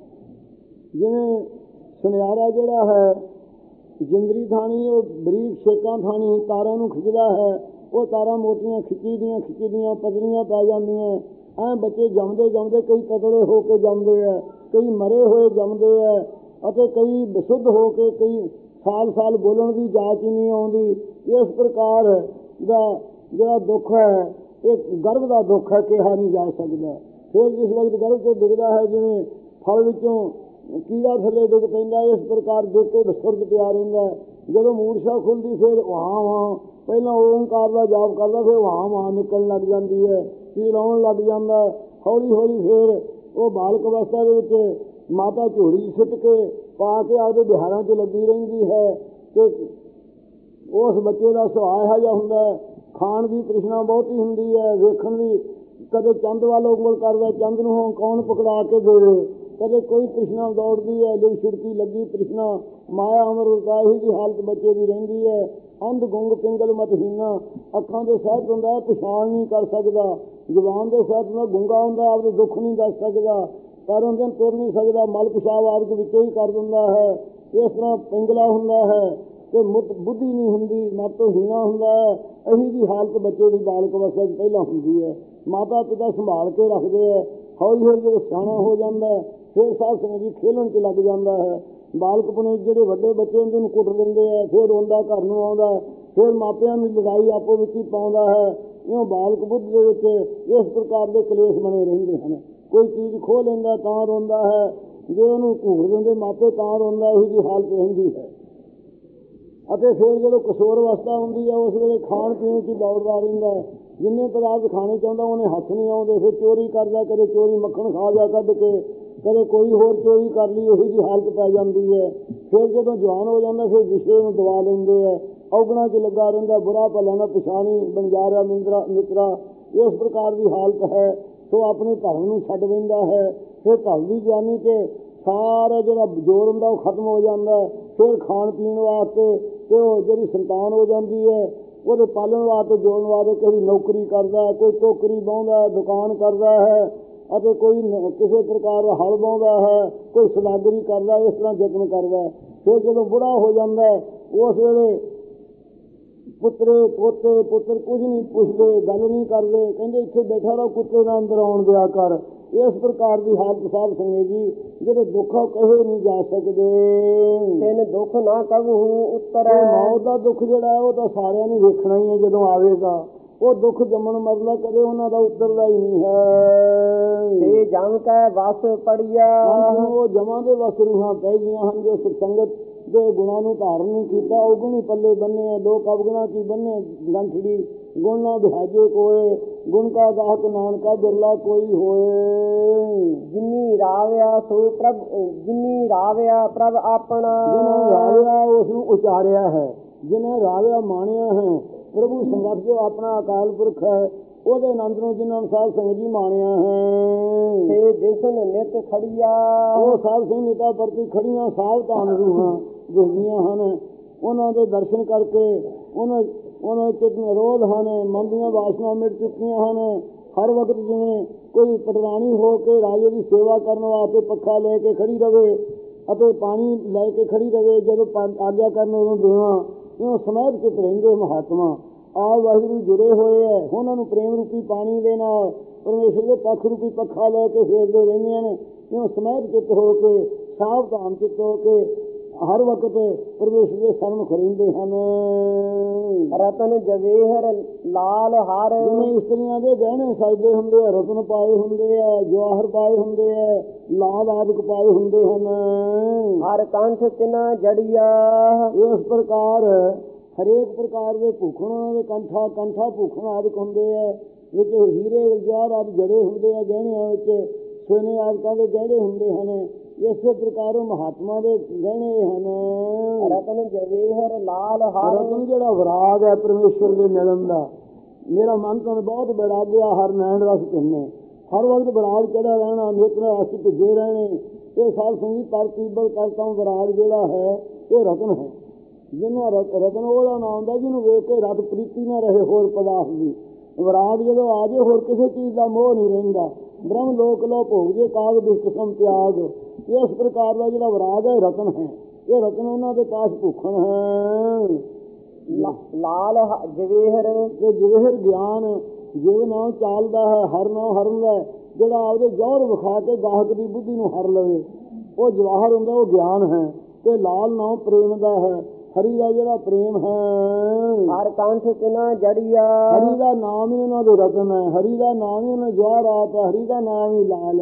ਜਿਵੇਂ ਸੁਨਿਆਰਾ ਜਿਹੜਾ ਹੈ ਜਿੰਦਰੀ ਥਾਣੀ ਉਹ ਬਰੀਕ ਛੇਕਾਂ ਥਾਣੀ ਤਾਰਾਂ ਨੂੰ ਖਿੱਚਦਾ ਹੈ, ਉਹ ਤਾਰਾਂ ਮੋਟੀਆਂ ਖਿੱਚੀਆਂ ਪਤਲੀਆਂ ਪੈ ਜਾਂਦੀਆਂ। ਐਂ ਬੱਚੇ ਜੰਮਦੇ ਕਈ ਪਤਲੇ ਹੋ ਕੇ ਜੰਮਦੇ ਹੈ, ਕਈ ਮਰੇ ਹੋਏ ਜੰਮਦੇ ਹੈ, ਅਤੇ ਕਈ ਵਿਸ਼ੁੱਧ ਹੋ ਕੇ, ਕਈ ਸਾਲ ਬੋਲਣ ਦੀ ਜਾਚ ਹੀ ਨਹੀਂ ਆਉਂਦੀ। ਇਸ ਪ੍ਰਕਾਰ ਦਾ ਜਿਹੜਾ ਦੁੱਖ ਹੈ ਇਹ ਗਰਭ ਦਾ ਦੁੱਖ ਹੈ, ਕਿਹਾ ਨਹੀਂ ਜਾ ਸਕਦਾ। ਫਿਰ ਜਿਸ ਵਕਤ ਗਰਭ ਤੋਂ ਡਿੱਗਦਾ ਹੈ, ਜਿਵੇਂ ਫਲ ਵਿੱਚੋਂ ਕੀੜਾ ਥੱਲੇ ਡਿੱਗ ਪੈਂਦਾ। ਇਸ ਪ੍ਰਕਾਰ ਦੇਖ ਕੇ ਸੁਰਗ ਪਿਆ ਰਹਿੰਦਾ। ਜਦੋਂ ਮੂਰਛਾ ਖੁੱਲਦੀ ਫਿਰ ਵਾਹ ਵਾਹ, ਪਹਿਲਾਂ ਓਂਕਾਰ ਦਾ ਜਾਪ ਕਰਦਾ, ਫਿਰ ਵਾਹ ਵਾਹ ਨਿਕਲਣ ਲੱਗ ਜਾਂਦੀ ਹੈ, ਚਿਲਾਉਣ ਲੱਗ ਜਾਂਦਾ। ਹੌਲੀ ਹੌਲੀ ਫਿਰ ਉਹ ਬਾਲਕ ਅਵਸਥਾ ਦੇ ਵਿੱਚ ਮਾਤਾ ਝੋਲੀ ਸਿੱਟ ਕੇ ਪਾ ਕੇ ਆਪਦੇ ਬਿਹਾਰਾਂ 'ਚ ਲੱਗੀ ਰਹਿੰਦੀ ਹੈ। ਅਤੇ ਉਸ ਬੱਚੇ ਦਾ ਸੁਭਾਅ ਇਹੋ ਜਿਹਾ ਹੁੰਦਾ ਹੈ, ਖਾਣ ਦੀ ਤ੍ਰਿਸ਼ਨਾ ਬਹੁਤੀ ਹੁੰਦੀ ਹੈ, ਵੇਖਣ ਦੀ ਕਦੇ ਚੰਦ ਵੱਲ ਉਂਗਲ ਕਰਦਾ, ਚੰਦ ਨੂੰ ਕੌਣ ਪਕੜਾ ਕੇ ਦੇਵੇ, ਕਦੇ ਕੋਈ ਤ੍ਰਿਸ਼ਨਾ ਦੌੜਦੀ ਹੈ, ਲਿਵ ਛੁੜਕੀ ਲੱਗੀ ਤ੍ਰਿਸ਼ਨਾ, ਮਾਇਆ ਅਮਰ ਵਰਤਾ, ਇਹੀ ਜਿਹੀ ਹਾਲਤ ਬੱਚੇ ਦੀ ਰਹਿੰਦੀ ਹੈ। ਅੰਧ ਗੁੰਗ ਪਿੰਗਲ ਮਤਹੀਨਾ, ਅੱਖਾਂ ਦੇ ਸਹਿਤ ਹੁੰਦਾ ਪਛਾਣ ਨਹੀਂ ਕਰ ਸਕਦਾ, ਜ਼ੁਬਾਨ ਦੇ ਸਹਿਤ ਹੁੰਦਾ ਗੁੰਗਾ ਹੁੰਦਾ, ਆਪਦੇ ਦੁੱਖ ਨਹੀਂ ਦੱਸ ਸਕਦਾ, ਪੈਰੋਂ ਦਿਨ ਤੁਰ ਨਹੀਂ ਸਕਦਾ, ਮਲ ਪਿਸ਼ਾਬ ਆਦਿ ਵਿੱਚ ਹੀ ਕਰ ਦਿੰਦਾ ਹੈ। ਇਸ ਤਰ੍ਹਾਂ ਪਿੰਗਲਾ ਹੁੰਦਾ ਹੈ ਅਤੇ ਬੁੱਧੀ ਨਹੀਂ ਹੁੰਦੀ, ਮਤ ਤੋਂ ਹੀਣਾ ਹੁੰਦਾ ਹੈ। ਇਹੀ ਜਿਹੀ ਹਾਲਤ ਬੱਚੇ ਦੀ ਬਾਲਕ ਅਵਸਥਾ 'ਚ ਪਹਿਲਾਂ ਹੁੰਦੀ ਹੈ। ਮਾਤਾ ਪਿਤਾ ਸੰਭਾਲ ਕੇ ਰੱਖਦੇ ਹੈ। ਹੌਲੀ ਹੌਲੀ ਜਦੋਂ ਸਿਆਣਾ ਹੋ ਜਾਂਦਾ ਫਿਰ ਸਾਧ ਸੰਗਤ ਜੀ ਖੇਲਣ 'ਚ ਲੱਗ ਜਾਂਦਾ ਹੈ। ਬਾਲਕਪੁਣੇ ਜਿਹੜੇ ਵੱਡੇ ਬੱਚੇ ਹੁੰਦੇ ਉਹਨੂੰ ਕੁੱਟ ਦਿੰਦੇ ਹੈ, ਫਿਰ ਰੋਂਦਾ ਘਰ ਨੂੰ ਆਉਂਦਾ, ਫਿਰ ਮਾਪਿਆਂ ਦੀ ਲੜਾਈ ਆਪੋ ਵਿੱਚ ਹੀ ਪਾਉਂਦਾ ਹੈ। ਇਉਂ ਬਾਲਕ ਬੁੱਧ ਦੇ ਵਿੱਚ ਇਸ ਪ੍ਰਕਾਰ ਦੇ ਕਲੇਸ਼ ਬਣੇ ਰਹਿੰਦੇ ਹਨ। ਕੋਈ ਚੀਜ਼ ਖੋਹ ਲੈਂਦਾ ਤਾਂ ਰੋਂਦਾ ਹੈ, ਜੇ ਉਹਨੂੰ ਘੂਰ ਦਿੰਦੇ ਮਾਪੇ ਤਾਂ ਰੋਂਦਾ। ਇਹੋ ਜਿਹੀ ਹਾਲਤ ਰਹਿੰਦੀ ਹੈ। ਅਤੇ ਫਿਰ ਜਦੋਂ ਕਿਸ਼ੋਰ ਅਵਸਥਾ ਹੁੰਦੀ ਹੈ ਉਸ ਵੇਲੇ ਖਾਣ ਪੀਣ 'ਚ ਹੀ ਦੌੜਦਾ ਰਹਿੰਦਾ। ਜਿੰਨੇ ਪਦਾਰਥ ਖਾਣੇ ਚਾਹੁੰਦਾ ਉਹਨੇ ਹੱਥ ਨਹੀਂ ਆਉਂਦੇ, ਫਿਰ ਚੋਰੀ ਕਰਦਾ, ਕਦੇ ਚੋਰੀ ਮੱਖਣ ਖਾ ਗਿਆ ਕੱਢ ਕੇ, ਕਦੇ ਕੋਈ ਹੋਰ ਚੋਰੀ ਕਰ ਲਈ, ਇਹੋ ਜਿਹੀ ਹਾਲਤ ਪੈ ਜਾਂਦੀ ਹੈ। ਫਿਰ ਜਦੋਂ ਜਵਾਨ ਹੋ ਜਾਂਦਾ ਫਿਰ ਵਿਸ਼ੇ ਨੂੰ ਦਬਾ ਲੈਂਦੇ ਹੈ, ਔਗਣਾਂ 'ਚ ਲੱਗਾ ਰਹਿੰਦਾ, ਬੁਰਾ ਭਲਾ ਨਾ ਪਛਾਣੀ ਬਣ ਜਾ ਰਿਹਾ ਮਿੱਤਰਾ। ਇਸ ਪ੍ਰਕਾਰ ਦੀ ਹਾਲਤ ਹੈ। ਸੋ ਆਪਣੇ ਧਰਮ ਨੂੰ ਛੱਡ ਬੈਂਦਾ ਹੈ। ਫਿਰ ਧਰਮ ਦੀ ਜਵਾਨੀ 'ਚ ਸਾਰਾ ਜਿਹੜਾ ਜ਼ੋਰ ਹੁੰਦਾ ਉਹ ਖਤਮ ਹੋ ਜਾਂਦਾ। ਫਿਰ ਖਾਣ ਪੀਣ ਵਾਸਤੇ ਅਤੇ ਉਹ ਜਿਹੜੀ ਸੰਤਾਨ ਹੋ ਜਾਂਦੀ ਹੈ ਉਹਦੇ ਪਾਲਣ ਵਾਸਤੇ ਜੋੜਨ ਵਾਸਤੇ ਕੋਈ ਨੌਕਰੀ ਕਰਦਾ, ਕੋਈ ਟੋਕਰੀ ਵਾਹੁੰਦਾ, ਦੁਕਾਨ ਕਰਦਾ ਹੈ, ਅਤੇ ਕੋਈ ਕਿਸੇ ਪ੍ਰਕਾਰ ਦਾ ਹਲ ਵਾਹੁੰਦਾ ਹੈ, ਕੋਈ ਸਲਾਗਰੀ ਕਰਦਾ, ਇਸ ਤਰ੍ਹਾਂ ਯਤਨ ਕਰਦਾ। ਫਿਰ ਜਦੋਂ ਬੁੜਾ ਹੋ ਜਾਂਦਾ ਉਸ ਵੇਲੇ ਪੁੱਤਰ ਕੁਝ ਨਹੀਂ ਪੁੱਛਦੇ, ਗੱਲ ਨਹੀਂ ਕਰਦੇ, ਕਹਿੰਦੇ ਇੱਥੇ ਬੈਠਾ ਰਹੋ, ਕੁੱਤੇ ਨਾਲ ਅੰਦਰ ਆਉਣ ਦਿਆ ਕਰ। ਇਸ ਪ੍ਰਕਾਰ ਦੀ ਹਾਲਤ ਸਾਧ ਸੰਗਤ ਜੀ ਜਿਹੜੇ ਦੁੱਖ ਕਹੇ ਨਹੀਂ ਜਾ ਸਕਦੇ। ਤਿੰਨ ਦੁੱਖ ਨਾ ਕਬਹੂ ਉਤਰੈ। ਮੌਤ ਦਾ ਦੁੱਖ ਜਿਹੜਾ ਉਹ ਤਾਂ ਸਾਰਿਆਂ ਨੇ ਵੇਖਣਾ ਹੀ ਹੈ ਜਦੋਂ ਆਵੇਗਾ। ਉਹ ਦੁੱਖ ਜੰਮਣ ਮਰਨਾ ਕਦੇ ਉਹਨਾਂ ਦਾ ਉਤਰਦਾ ਹੀ ਨਹੀਂ ਹੈ। ਤੇ ਜਮ ਕੈ ਵਸ ਪੜੀਆ, ਉਹ ਜਮਾਂ ਦੇ ਵਸ ਰੂਹਾਂ ਪੈ ਗਈਆਂ ਹਨ ਜੋ ਸਤਸੰਗਤ ਦੇ ਗੁਣਾਂ ਨੂੰ ਧਾਰਨ ਨਹੀਂ ਕੀਤਾ। ਔਗੁਣੀ ਪੱਲੇ ਬੰਨੇ ਲੋਕ ਅਵਗੁਣਾ ਕੀ ਬੰਨੇ ਗੰਠੜੀ, ਗੁਣ ਨਾ ਬਿਹਾਜੇ ਕੋਏ, ਗੁਣ ਕਾ ਗਾਹਕ ਨਾਨਕਾ ਬਿਰਲਾ ਕੋਈ ਹੋਏ। ਜਿਨੀ ਰਾਵਿਆ ਸੋ ਪ੍ਰਭ, ਜਿਨੀ ਰਾਵਿਆ ਪ੍ਰਭ ਆਪਣਾ, ਜਿਹਨੇ ਰਾਵਿਆ ਉਸ ਨੂੰ ਉਚਾਰਿਆ ਹੈ, ਜਿਹਨੇ ਰਾਵਿਆ ਮਾਣਿਆ ਹੈ ਪ੍ਰਭੂ ਸੰਗਤ ਜੋ ਆਪਣਾ ਅਕਾਲ ਪੁਰਖ ਹੈ ਉਹਦੇ ਆਨੰਦ ਨੂੰ ਜਿਹਨਾਂ ਸਾਧ ਸੰਗਤ ਜੀ ਮਾਣਿਆ ਹੈ। ਤੇ ਦਿਸਨ ਨਿਤ ਖੜੀਆ, ਉਹ ਸਾਧ ਸੰਗਤ ਨਿਤਾ ਪ੍ਰਤੀ ਖੜੀਆਂ ਸਾਵਧਾਨ ਰੂਹਾਂ ਦਿਸਦੀਆਂ ਹਨ। ਉਹਨਾਂ ਦੇ ਦਰਸ਼ਨ ਕਰਕੇ ਉਹਨਾਂ ਚਿੱਤ ਨਿਰੋਧ ਹਨ, ਮਨ ਦੀਆਂ ਵਾਸਨਾ ਮਿਟ ਚੁੱਕੀਆਂ ਹਨ। ਹਰ ਵਕਤ ਜਿਵੇਂ ਕੋਈ ਪਟਰਾਣੀ ਹੋ ਕੇ ਰਾਜੇ ਦੀ ਸੇਵਾ ਕਰਨ ਵਾਸਤੇ ਪੱਖਾ ਲੈ ਕੇ ਖੜੀ ਰਹੇ ਅਤੇ ਪਾਣੀ ਲੈ ਕੇ ਖੜੀ ਰਹੇ, ਜਦੋਂ ਆਗਿਆ ਕਰਨ ਉਦੋਂ ਦੇਵਾਂ, ਇਉਂ ਸਮੈਧ ਚਿੱਤ ਰਹਿੰਦੇ ਮਹਾਤਮਾ। ਆਪ ਵਾਹਿਗੁਰੂ ਜੁੜੇ ਹੋਏ ਹੈ, ਉਹਨਾਂ ਨੂੰ ਪ੍ਰੇਮ ਰੂਪੀ ਪਾਣੀ ਦੇ ਨਾਲ ਪਰਮੇਸ਼ਰ ਦੇ ਪੱਖ ਰੂਪੀ ਪੱਖਾ ਲੈ ਕੇ ਫੇਰਦੇ ਰਹਿੰਦੇ ਹਨ। ਇਉਂ ਸਮੈਧ ਚਿੱਤ ਹੋ ਕੇ, ਸਾਵਧਾਨ ਚਿੱਤ ਹੋ ਕੇ ਹਰ ਵਕਤ ਪਰਮੇਸ਼ਰ ਦੇ ਸਨਮੁਖ ਰਹਿੰਦੇ ਹਨ। ਰਤਨ ਜਵੇਹਰ ਲਾਲ ਹਰ, ਜਿਵੇਂ ਇਸਤਰੀਆਂ ਦੇ ਗਹਿਣੇ ਸਜਦੇ ਹੁੰਦੇ ਆ, ਰਤਨ ਪਾਏ ਹੁੰਦੇ ਆ, ਜਵਾਹਰ ਪਾਏ ਹੁੰਦੇ ਆ, ਲਾਲ ਆਦਿਕ ਪਾਏ ਹੁੰਦੇ ਹਨ। ਹਰ ਕੰਠ ਤਿਨਾ ਜੜੀਆ, ਇਸ ਪ੍ਰਕਾਰ ਹਰੇਕ ਪ੍ਰਕਾਰ ਦੇ ਭੂਖਣ ਉਹਨਾਂ ਦੇ ਕੰਠਾ ਭੂਖਣ ਆਦਿਕ ਹੁੰਦੇ ਆ, ਵਿੱਚ ਹੀਰੇ ਜਵਾਹਰ ਆਦਿ ਜੜੇ ਹੁੰਦੇ ਆ, ਗਹਿਣਿਆਂ ਵਿੱਚ ਸੋਨੇ ਆਦਿਕਾਂ ਦੇ ਗਹਿਣੇ ਹੁੰਦੇ ਹਨ। ਇਸੇ ਪ੍ਰਕਾਰ ਮਹਾਤਮਾ ਦੇ ਗਹਿਣੇ ਹਨ। ਰਤਨ ਜਵੇਹਰ ਲਾਲ ਹਰ, ਰਤਨ ਜਿਹੜਾ ਵਿਰਾਗ ਹੈ ਪਰਮੇਸ਼ਵਰ ਦੇ ਮਿਲਣ ਦਾ, ਮੇਰਾ ਮਨ ਤਾਂ ਬਹੁਤ ਵਿਰਾਗਿਆ ਹਰ ਨੈਣ ਰਸ ਕਿੰਨੇ, ਹਰ ਵਕਤ ਵਿਰਾਗ ਚੜ੍ਹਿਆ ਰਹਿਣਾ, ਨੇਤਰ ਰਸ ਭਿੱਜੇ ਰਹਿਣੇ। ਇਹ ਸਾਧ ਸੰਗਤ ਪਰ ਤੀਬਰ ਕਰਤਾ ਵਿਰਾਗ ਜਿਹੜਾ ਹੈ ਇਹ ਰਤਨ ਹੈ। ਜਿਹਨਾਂ ਰਤਨ ਉਹਦਾ ਨਾਮ ਹੁੰਦਾ ਜਿਹਨੂੰ ਵੇਖ ਕੇ ਰਤ ਪ੍ਰੀਤੀ ਨਾ ਰਹੇ ਹੋਰ ਪਦਾਰਥ ਦੀ। ਵਿਰਾਗ ਜਦੋਂ ਆ ਜੇ ਹੋਰ ਕਿਸੇ ਚੀਜ਼ ਦਾ ਮੋਹ ਨਹੀਂ ਰਹਿੰਦਾ। ਬ੍ਰਹਮ ਲੋਕ ਲੋ ਭੋਗ ਜੇ ਕਾਗ ਦੁਸ਼ਟ ਸਮ ਤਿਆਗ। ਇਸ ਪ੍ਰਕਾਰ ਦਾ ਜਿਹੜਾ ਵਿਰਾਗ ਹੈ ਰਤਨ ਹੈ। ਇਹ ਰਤਨ ਉਹਨਾਂ ਦੇ ਪਾਸ ਭੁੱਖਣ ਹੈ। ਲਾਲ ਜਵੇਹਰ, ਤੇ ਜਵੇਹਰ ਗਿਆਨ ਜਿਵ ਨਾਮ ਚਾਲਦਾ ਹੈ, ਹਰ ਨਾਮ ਹਰਨ ਦਾ, ਜਿਹੜਾ ਆਪਦੇ ਜੌਹਰ ਵਿਖਾ ਕੇ ਗਾਹਕ ਦੀ ਬੁੱਧੀ ਨੂੰ ਹਰ ਲਵੇ, ਉਹ ਜਵਾਹਰ ਹੁੰਦਾ, ਉਹ ਗਿਆਨ ਹੈ। ਤੇ ਲਾਲ ਨਾਮ ਪ੍ਰੇਮ ਦਾ ਹੈ, ਹਰੀ ਦਾ ਜਿਹੜਾ ਪ੍ਰੇਮ ਹੈ। ਹਰ ਕੰਠ ਤਿਨਾ ਜੜੀਆ, ਹਰੀ ਦਾ ਨਾਮ ਹੀ ਉਹਨਾਂ ਦੇ ਰਤਨ ਹੈ, ਹਰੀ ਦਾ ਨਾਮ ਹੀ ਉਹਨਾਂ ਜਵਾਹਰਾਤ ਹੈ, ਹਰੀ ਦਾ ਨਾਮ ਹੀ ਲਾਲ ਹੈ।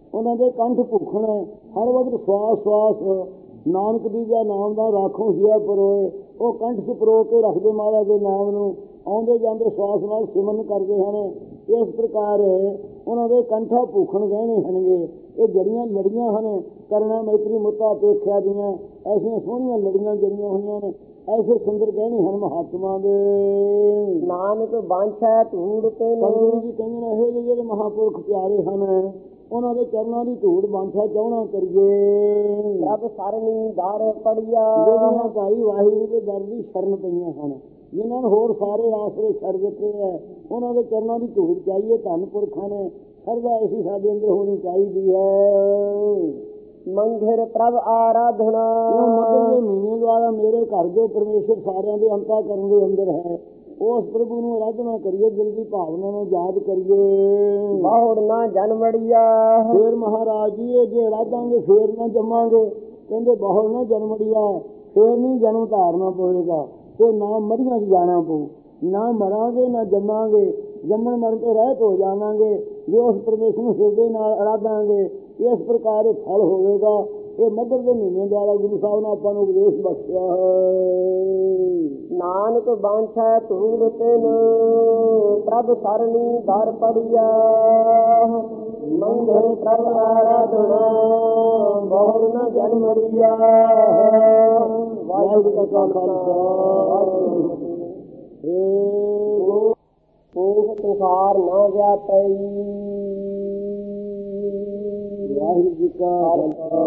ਉਹਨਾਂ ਦੇ ਕੰਠ ਭੁੱਖਣ, ਹਰ ਵਕਤ ਸਵਾਸ ਸਵਾਸ ਨਾਨਕ ਦੀ ਦਾ ਨਾਮ ਦਾ ਰਾਖੋਂ ਹਿਆ ਪਰੋਏ। ਉਹ ਕੰਠ 'ਚ ਪਰੋ ਕੇ ਰੱਖਦੇ ਮਹਾਰਾਜ ਦੇ ਨਾਮ ਨੂੰ, ਆਉਂਦੇ ਜਾਂਦੇ ਸਵਾਸ ਨਾਲ ਸਿਮਰਨ ਕਰਦੇ ਹਨ। ਇਸ ਪ੍ਰਕਾਰ ਉਹਨਾਂ ਦੇ ਕੰਠਾ ਭੂਖਣ ਗਹਿਣੇ ਹਨਗੇ। ਇਹ ਜੜੀਆਂ ਲੜੀਆਂ ਹਨ ਕਰਨਾ ਮੈਤਰੀ ਮੁੱਤਾ ਅਪੇਖਿਆ ਦੀਆਂ, ਐਸੀਆਂ ਸੋਹਣੀਆਂ ਲੜੀਆਂ ਜੜੀਆਂ ਹੋਈਆਂ ਨੇ, ਐਸੇ ਸੁੰਦਰ ਗਹਿਣੇ ਹਨ ਮਹਾਤਮਾ ਦੇ। ਨਾਨਕ ਬਾਂਛਾ ਧੂੜ ਤੈਨੂੰ। ਸਤਿਗੁਰੂ ਜੀ ਕਹਿੰਦੇ ਨੇ ਇਹ ਜਿਹੜੇ ਮਹਾਂਪੁਰਖ ਪਿਆਰੇ ਹਨ, ਉਹਨਾਂ ਦੇ ਚਰਨਾਂ ਦੀ ਧੂੜ ਬਾਂਛਾ ਚਾਹੁਣਾ ਕਰੀਏ। ਪ੍ਰਭ ਸਰਣੀ ਦਰ ਪੜੀਆ। ਜਿਹੜੀਆਂ ਭਾਈ ਵਾਹਿਗੁਰੂ ਦੇ ਦਰ ਦੀ ਸ਼ਰਨ ਪਈਆਂ ਹਨ, ਜਿਨ੍ਹਾਂ ਨੂੰ ਹੋਰ ਸਾਰੇ ਆਸਰੇ ਛੱਡ ਦਿੱਤੇ ਹੈ, ਉਹਨਾਂ ਦੇ ਚਰਨਾਂ ਦੀ ਧੂੜ ਚਾਹੀਏ। ਧੰਨ ਪੁਰਖਾਂ ਨੇ ਸਰਦਾ ਐਸੀ ਸਾਡੇ ਅੰਦਰ ਹੋਣੀ ਚਾਹੀਦੀ ਹੈ। ਮੰਗਿਰ ਪ੍ਰਭ ਆਰਾਧਨਾ। ਮੱਧਰ ਦੇ ਮਹੀਨੇ ਦੁਆਰਾ ਮੇਰੇ ਘਰ ਜੋ ਪਰਮੇਸ਼ਰ ਸਾਰਿਆਂ ਦੇ ਅੰਤਾ ਕਰਨ ਦੇ ਅੰਦਰ ਹੈ, ਉਸ ਪ੍ਰਭੂ ਨੂੰ ਆਰਾਧਨਾ ਕਰੀਏ, ਦਿਲ ਦੀ ਭਾਵਨਾ ਨੂੰ ਯਾਦ ਕਰੀਏ। ਬਹੁੜ ਨਾ ਜਨਮੜੀਆ। ਫੇਰ ਮਹਾਰਾਜ ਜੀ ਜੇ ਆਰਾਧਾਂਗੇ ਫੇਰ ਨਾ ਜੰਮਾਂਗੇ। ਕਹਿੰਦੇ ਬਹੁੜ ਨਾ ਜਨਮੜੀਆ, ਫੇਰ ਨਹੀਂ ਜਨਮ ਧਾਰਨਾ ਪਵੇਗਾ ਤੇ ਨਾ ਮੜੀਆਂ 'ਚ ਜਾਣਾ ਪਊ। ਨਾ ਮਰਾਂਗੇ ਨਾ ਜੰਮਾਂਗੇ, ਜੰਮਣ ਮਰਨ ਤੋਂ ਰਹਿਤ ਹੋ ਜਾਵਾਂਗੇ। ਜੇ ਉਸ ਪਰਮੇਸ਼ਰ ਨੂੰ ਹਿਰਦੇ ਨਾਲ ਆਰਾਧਾਂਗੇ ਇਸ ਪ੍ਰਕਾਰ ਇਹ ਫਲ ਹੋਵੇਗਾ। ਇਹ ਮੱਧਰ ਦੇ ਮਹੀਨੇ ਦੁਆਰਾ ਗੁਰੂ ਸਾਹਿਬ ਨੇ ਆਪਾਂ ਨੂੰ ਉਪਦੇਸ਼ ਬਖਸ਼ਿਆ ਹੈ। ਨਾਨਕ ਬਾਂਛਾ ਧੂੜ ਤੈਨੂੰ, ਪ੍ਰਭ ਸਰਣੀ ਦਰ ਪੜੀਆ। ਮੰਗਿਰ ਪ੍ਰਭ ਆਰਾਧਨਾ, ਬਹੁੜ ਨਾ ਜਨਮੜੀਆ। ਵਾਹਿਗੁਰੂ ਜੀ ਕਾ ਖਾਲਸਾ, ਵਾਹਿਗੁਰੂ ਜੀ ਕੀ ਫਤਿਹ। ਭੂਖ ਤੁਖਾਰ ਨਾ ਵਿਆਪਈ। ਵਾਹਿਗੁਰੂ ਜੀ ਕਾ ਖਾਲਸਾ।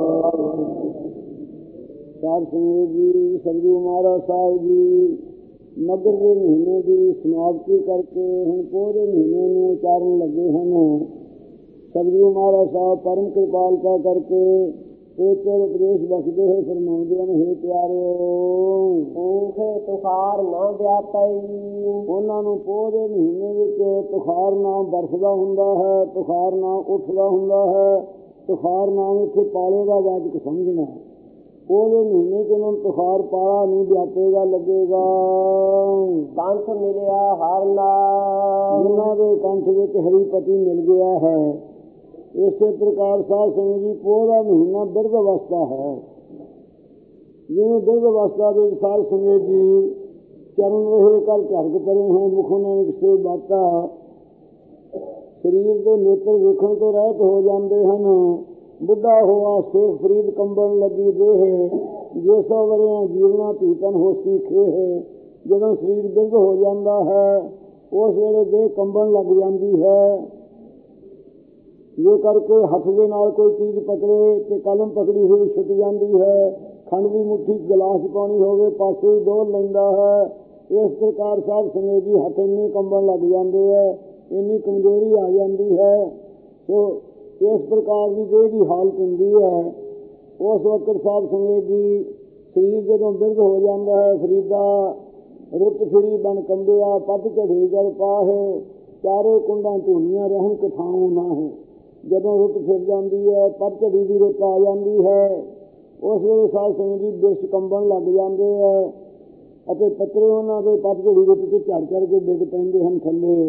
ਸਾਧ ਸੰਗਤ ਜੀ, ਸਤਿਗੁਰੂ ਮਹਾਰਾਜ ਸਾਹਿਬ ਜੀ ਮੱਘਰ ਦੇ ਮਹੀਨੇ ਦੀ ਸਮਾਪਤੀ ਕਰਕੇ ਹੁਣ ਪੋਹ ਦੇ ਮਹੀਨੇ ਨੂੰ ਉਚਾਰਨ ਲੱਗੇ ਹਨ। ਸਤਿਗੁਰੂ ਮਹਾਰਾਜ ਸਾਹਿਬ ਪਰਮ ਕਿਰਪਾਲਤਾ ਕਰਕੇ ਇੱਕ ਉਪਦੇਸ਼ ਬਖਸ਼ਦੇ ਹੋਏ ਫਰਮਾਉਂਦੇ ਹਨ, ਹੇ ਪਿਆਰਿਓ, ਭੂਖ ਤੁਖਾਰ ਨਾ ਵਿਆਪਈ। ਉਹਨਾਂ ਨੂੰ ਪੋਹ ਦੇ ਮਹੀਨੇ ਵਿੱਚ ਤੁਖਾਰ ਨਾਮ ਵਰਸਦਾ ਹੁੰਦਾ ਹੈ, ਤੁਖਾਰ ਨਾਮ ਉੱਠਦਾ ਹੁੰਦਾ ਹੈ। ਤੁਖਾਰ ਨਾਮ ਇੱਥੇ ਪਾਲੇ ਦਾ ਵਾਚਕ ਸਮਝਣਾ। ਉਹਦੇ ਮਹੀਨੇ 'ਚ ਉਹਨਾਂ ਨੂੰ ਤੁਖਾਰ ਪਾਲਾ ਨਹੀਂ ਵਿਆਪੇਗਾ, ਲੱਗੇਗਾ। ਕੰਠ ਮਿਲਿਆ ਹਰ ਨਾਮ। ਉਹਨਾਂ ਦੇ ਕੰਠ ਵਿੱਚ ਹਰੀਪਤੀ ਮਿਲ ਗਿਆ ਹੈ। ਇਸੇ ਪ੍ਰਕਾਰ ਸਾਧ ਸੰਗਤ ਜੀ ਪੋਹ ਦਾ ਮਹੀਨਾ ਬਿਰਧ ਅਵਸਥਾ ਹੈ। ਜਿਵੇਂ ਬਿਰਧ ਅਵਸਥਾ ਦੇ ਸਾਧ ਸੰਗਤ ਜੀ ਚਰਨ ਰਹੇ ਕਰ ਝਰਕ ਪਰੇ ਹੈ, ਮੁਖ ਉਹਨਾਂ ਨੇ ਕਿਸੇ ਬਾਤਾਂ ਸਰੀਰ ਦੇ ਨੇਤਰ ਵੇਖਣ ਤੋਂ ਰਹਿਤ ਹੋ ਜਾਂਦੇ ਹਨ। ਬੁੱਢਾ ਹੋਆ ਸੇਖ ਫਰੀਦ ਕੰਬਣ ਲੱਗੀ ਦੇਹ, ਜੇ ਸੌ ਵਰਿਆਂ ਜੀਵਨਾ ਪੀਤਨ ਹੋਸੀ ਖੇਹ। ਜਦੋਂ ਸਰੀਰ ਬਿਰਧ ਹੋ ਜਾਂਦਾ ਹੈ ਉਸ ਵੇਲੇ ਦੇਹ ਕੰਬਣ ਲੱਗ ਜਾਂਦੀ ਹੈ। ਇਹ ਕਰਕੇ ਹੱਥ ਦੇ ਨਾਲ ਕੋਈ ਚੀਜ਼ ਪਕੜੇ ਤੇ ਕਲਮ ਪਕੜੀ ਹੋਈ ਛੁੱਟ ਜਾਂਦੀ ਹੈ। ਖੰਡ ਦੀ ਮੁੱਠੀ ਗਲਾਸ ਪਾਣੀ ਹੋਵੇ ਪਾਸੇ ਹੀ ਡੋਲ ਲੈਂਦਾ ਹੈ। ਇਸ ਪ੍ਰਕਾਰ ਸਾਧ ਸੰਗਤ ਜੀ ਹੱਥ ਇੰਨੇ ਕੰਬਣ ਲੱਗ ਜਾਂਦੇ ਹੈ, ਇੰਨੀ ਕਮਜ਼ੋਰੀ ਆ ਜਾਂਦੀ ਹੈ। ਸੋ ਇਸ ਪ੍ਰਕਾਰ ਦੀ ਦੇਹ ਦੀ ਹਾਲਤ ਹੁੰਦੀ ਹੈ। ਉਸ ਵਕਤ ਸਾਧ ਸੰਗਤ ਜੀ ਸਰੀਰ ਜਦੋਂ ਬਿਰਧ ਹੋ ਜਾਂਦਾ ਹੈ, ਫਰੀਦਾ ਰੁੱਤ ਫਿਰੀ ਬਣ ਕੰਬਿਆ, ਪੱਤ ਝੜੇ ਜਲ ਪਾਹੇ, ਚਾਰੇ ਕੁੰਡਾਂ ਢੂਣੀਆਂ ਰਹਿਣ ਕਥਾਉ ਨਾ ਹੈ। ਜਦੋਂ ਰੁੱਤ ਫਿਰ ਜਾਂਦੀ ਹੈ, ਪੱਤ ਝੜੀ ਦੀ ਰੁੱਤ ਆ ਜਾਂਦੀ ਹੈ, ਉਸ ਵੇਲੇ ਸਾਧ ਸੰਗਤ ਜੀ ਬਿਰਛ ਕੰਬਣ ਲੱਗ ਜਾਂਦੇ ਹੈ ਅਤੇ ਪੱਤਰੇ ਉਹਨਾਂ ਦੇ ਪੱਤ ਝੜੀ ਰੁੱਤ 'ਚ ਝੜ ਝੜ ਕੇ ਡਿੱਗ ਪੈਂਦੇ ਹਨ ਥੱਲੇ।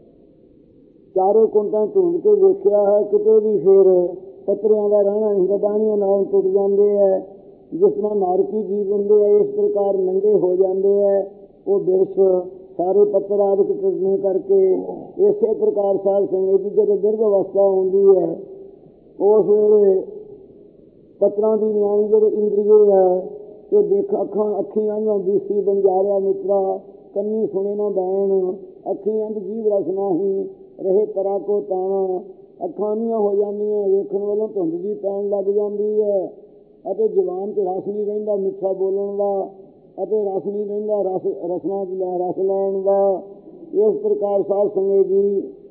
ਚਾਰੇ ਕੁੰਡਾਂ ਢੂੰਡ ਕੇ ਵੇਖਿਆ ਹੈ, ਕਿਤੇ ਵੀ ਫਿਰ ਪੱਤਰਿਆਂ ਦਾ ਰਹਿਣਾ ਨਹੀਂ, ਗਡਾਣੀਆਂ ਨਾਲ ਟੁੱਟ ਜਾਂਦੇ ਹੈ। ਜਿਸ ਤਰ੍ਹਾਂ ਨਾਰਕੀ ਜੀਵ ਹੁੰਦੇ ਹੈ ਇਸ ਪ੍ਰਕਾਰ ਨੰਗੇ ਹੋ ਜਾਂਦੇ ਹੈ ਉਹ ਬਿਰਛ, ਸਾਰੇ ਪੱਤਰ ਆਦਿਕ ਟੁੱਟਣੇ ਕਰਕੇ। ਇਸੇ ਪ੍ਰਕਾਰ ਸਾਧ ਸੰਗਤ ਜੀ ਜਦੋਂ ਬਿਰਧ ਅਵਸਥਾ ਹੁੰਦੀ ਹੈ ਉਸ ਵੇਲੇ ਪੱਤਰਾਂ ਦੀ ਨਿਆਣੀ ਜਿਹੜੇ ਇੰਦਰੀਏ ਹੈ ਇਹ ਦੇਖ ਅੱਖੀਂ ਅੰਧ ਦੀਸੀ ਬੰਜਾਰਿਆ ਮਿੱਤਰਾ, ਕੰਨੀ ਸੁਣੇ ਨਾ ਬੈਣ, ਅੱਖੀਂ ਅੰਧ ਜੀਵ ਰਸ ਨਾਹੀ ਰਹੇ ਪਰਾ ਕੋ ਤਾਣਾ। ਅੱਖਾਂ ਨੀਆਂ ਹੋ ਜਾਂਦੀਆਂ, ਵੇਖਣ ਵੱਲੋਂ ਧੁੰਦ ਜੀ ਪੈਣ ਲੱਗ ਜਾਂਦੀ ਹੈ ਅਤੇ ਜ਼ੁਬਾਨ 'ਚ ਰਸ ਨਹੀਂ ਰਹਿੰਦਾ ਮਿੱਠਾ ਬੋਲਣ ਦਾ, ਅਤੇ ਰਸ ਨਹੀਂ ਰਹਿੰਦਾ ਰਸਨਾ 'ਚ ਰਸ ਲੈਣ ਦਾ। ਇਸ ਪ੍ਰਕਾਰ ਸਾਧ ਸੰਗਤ ਜੀ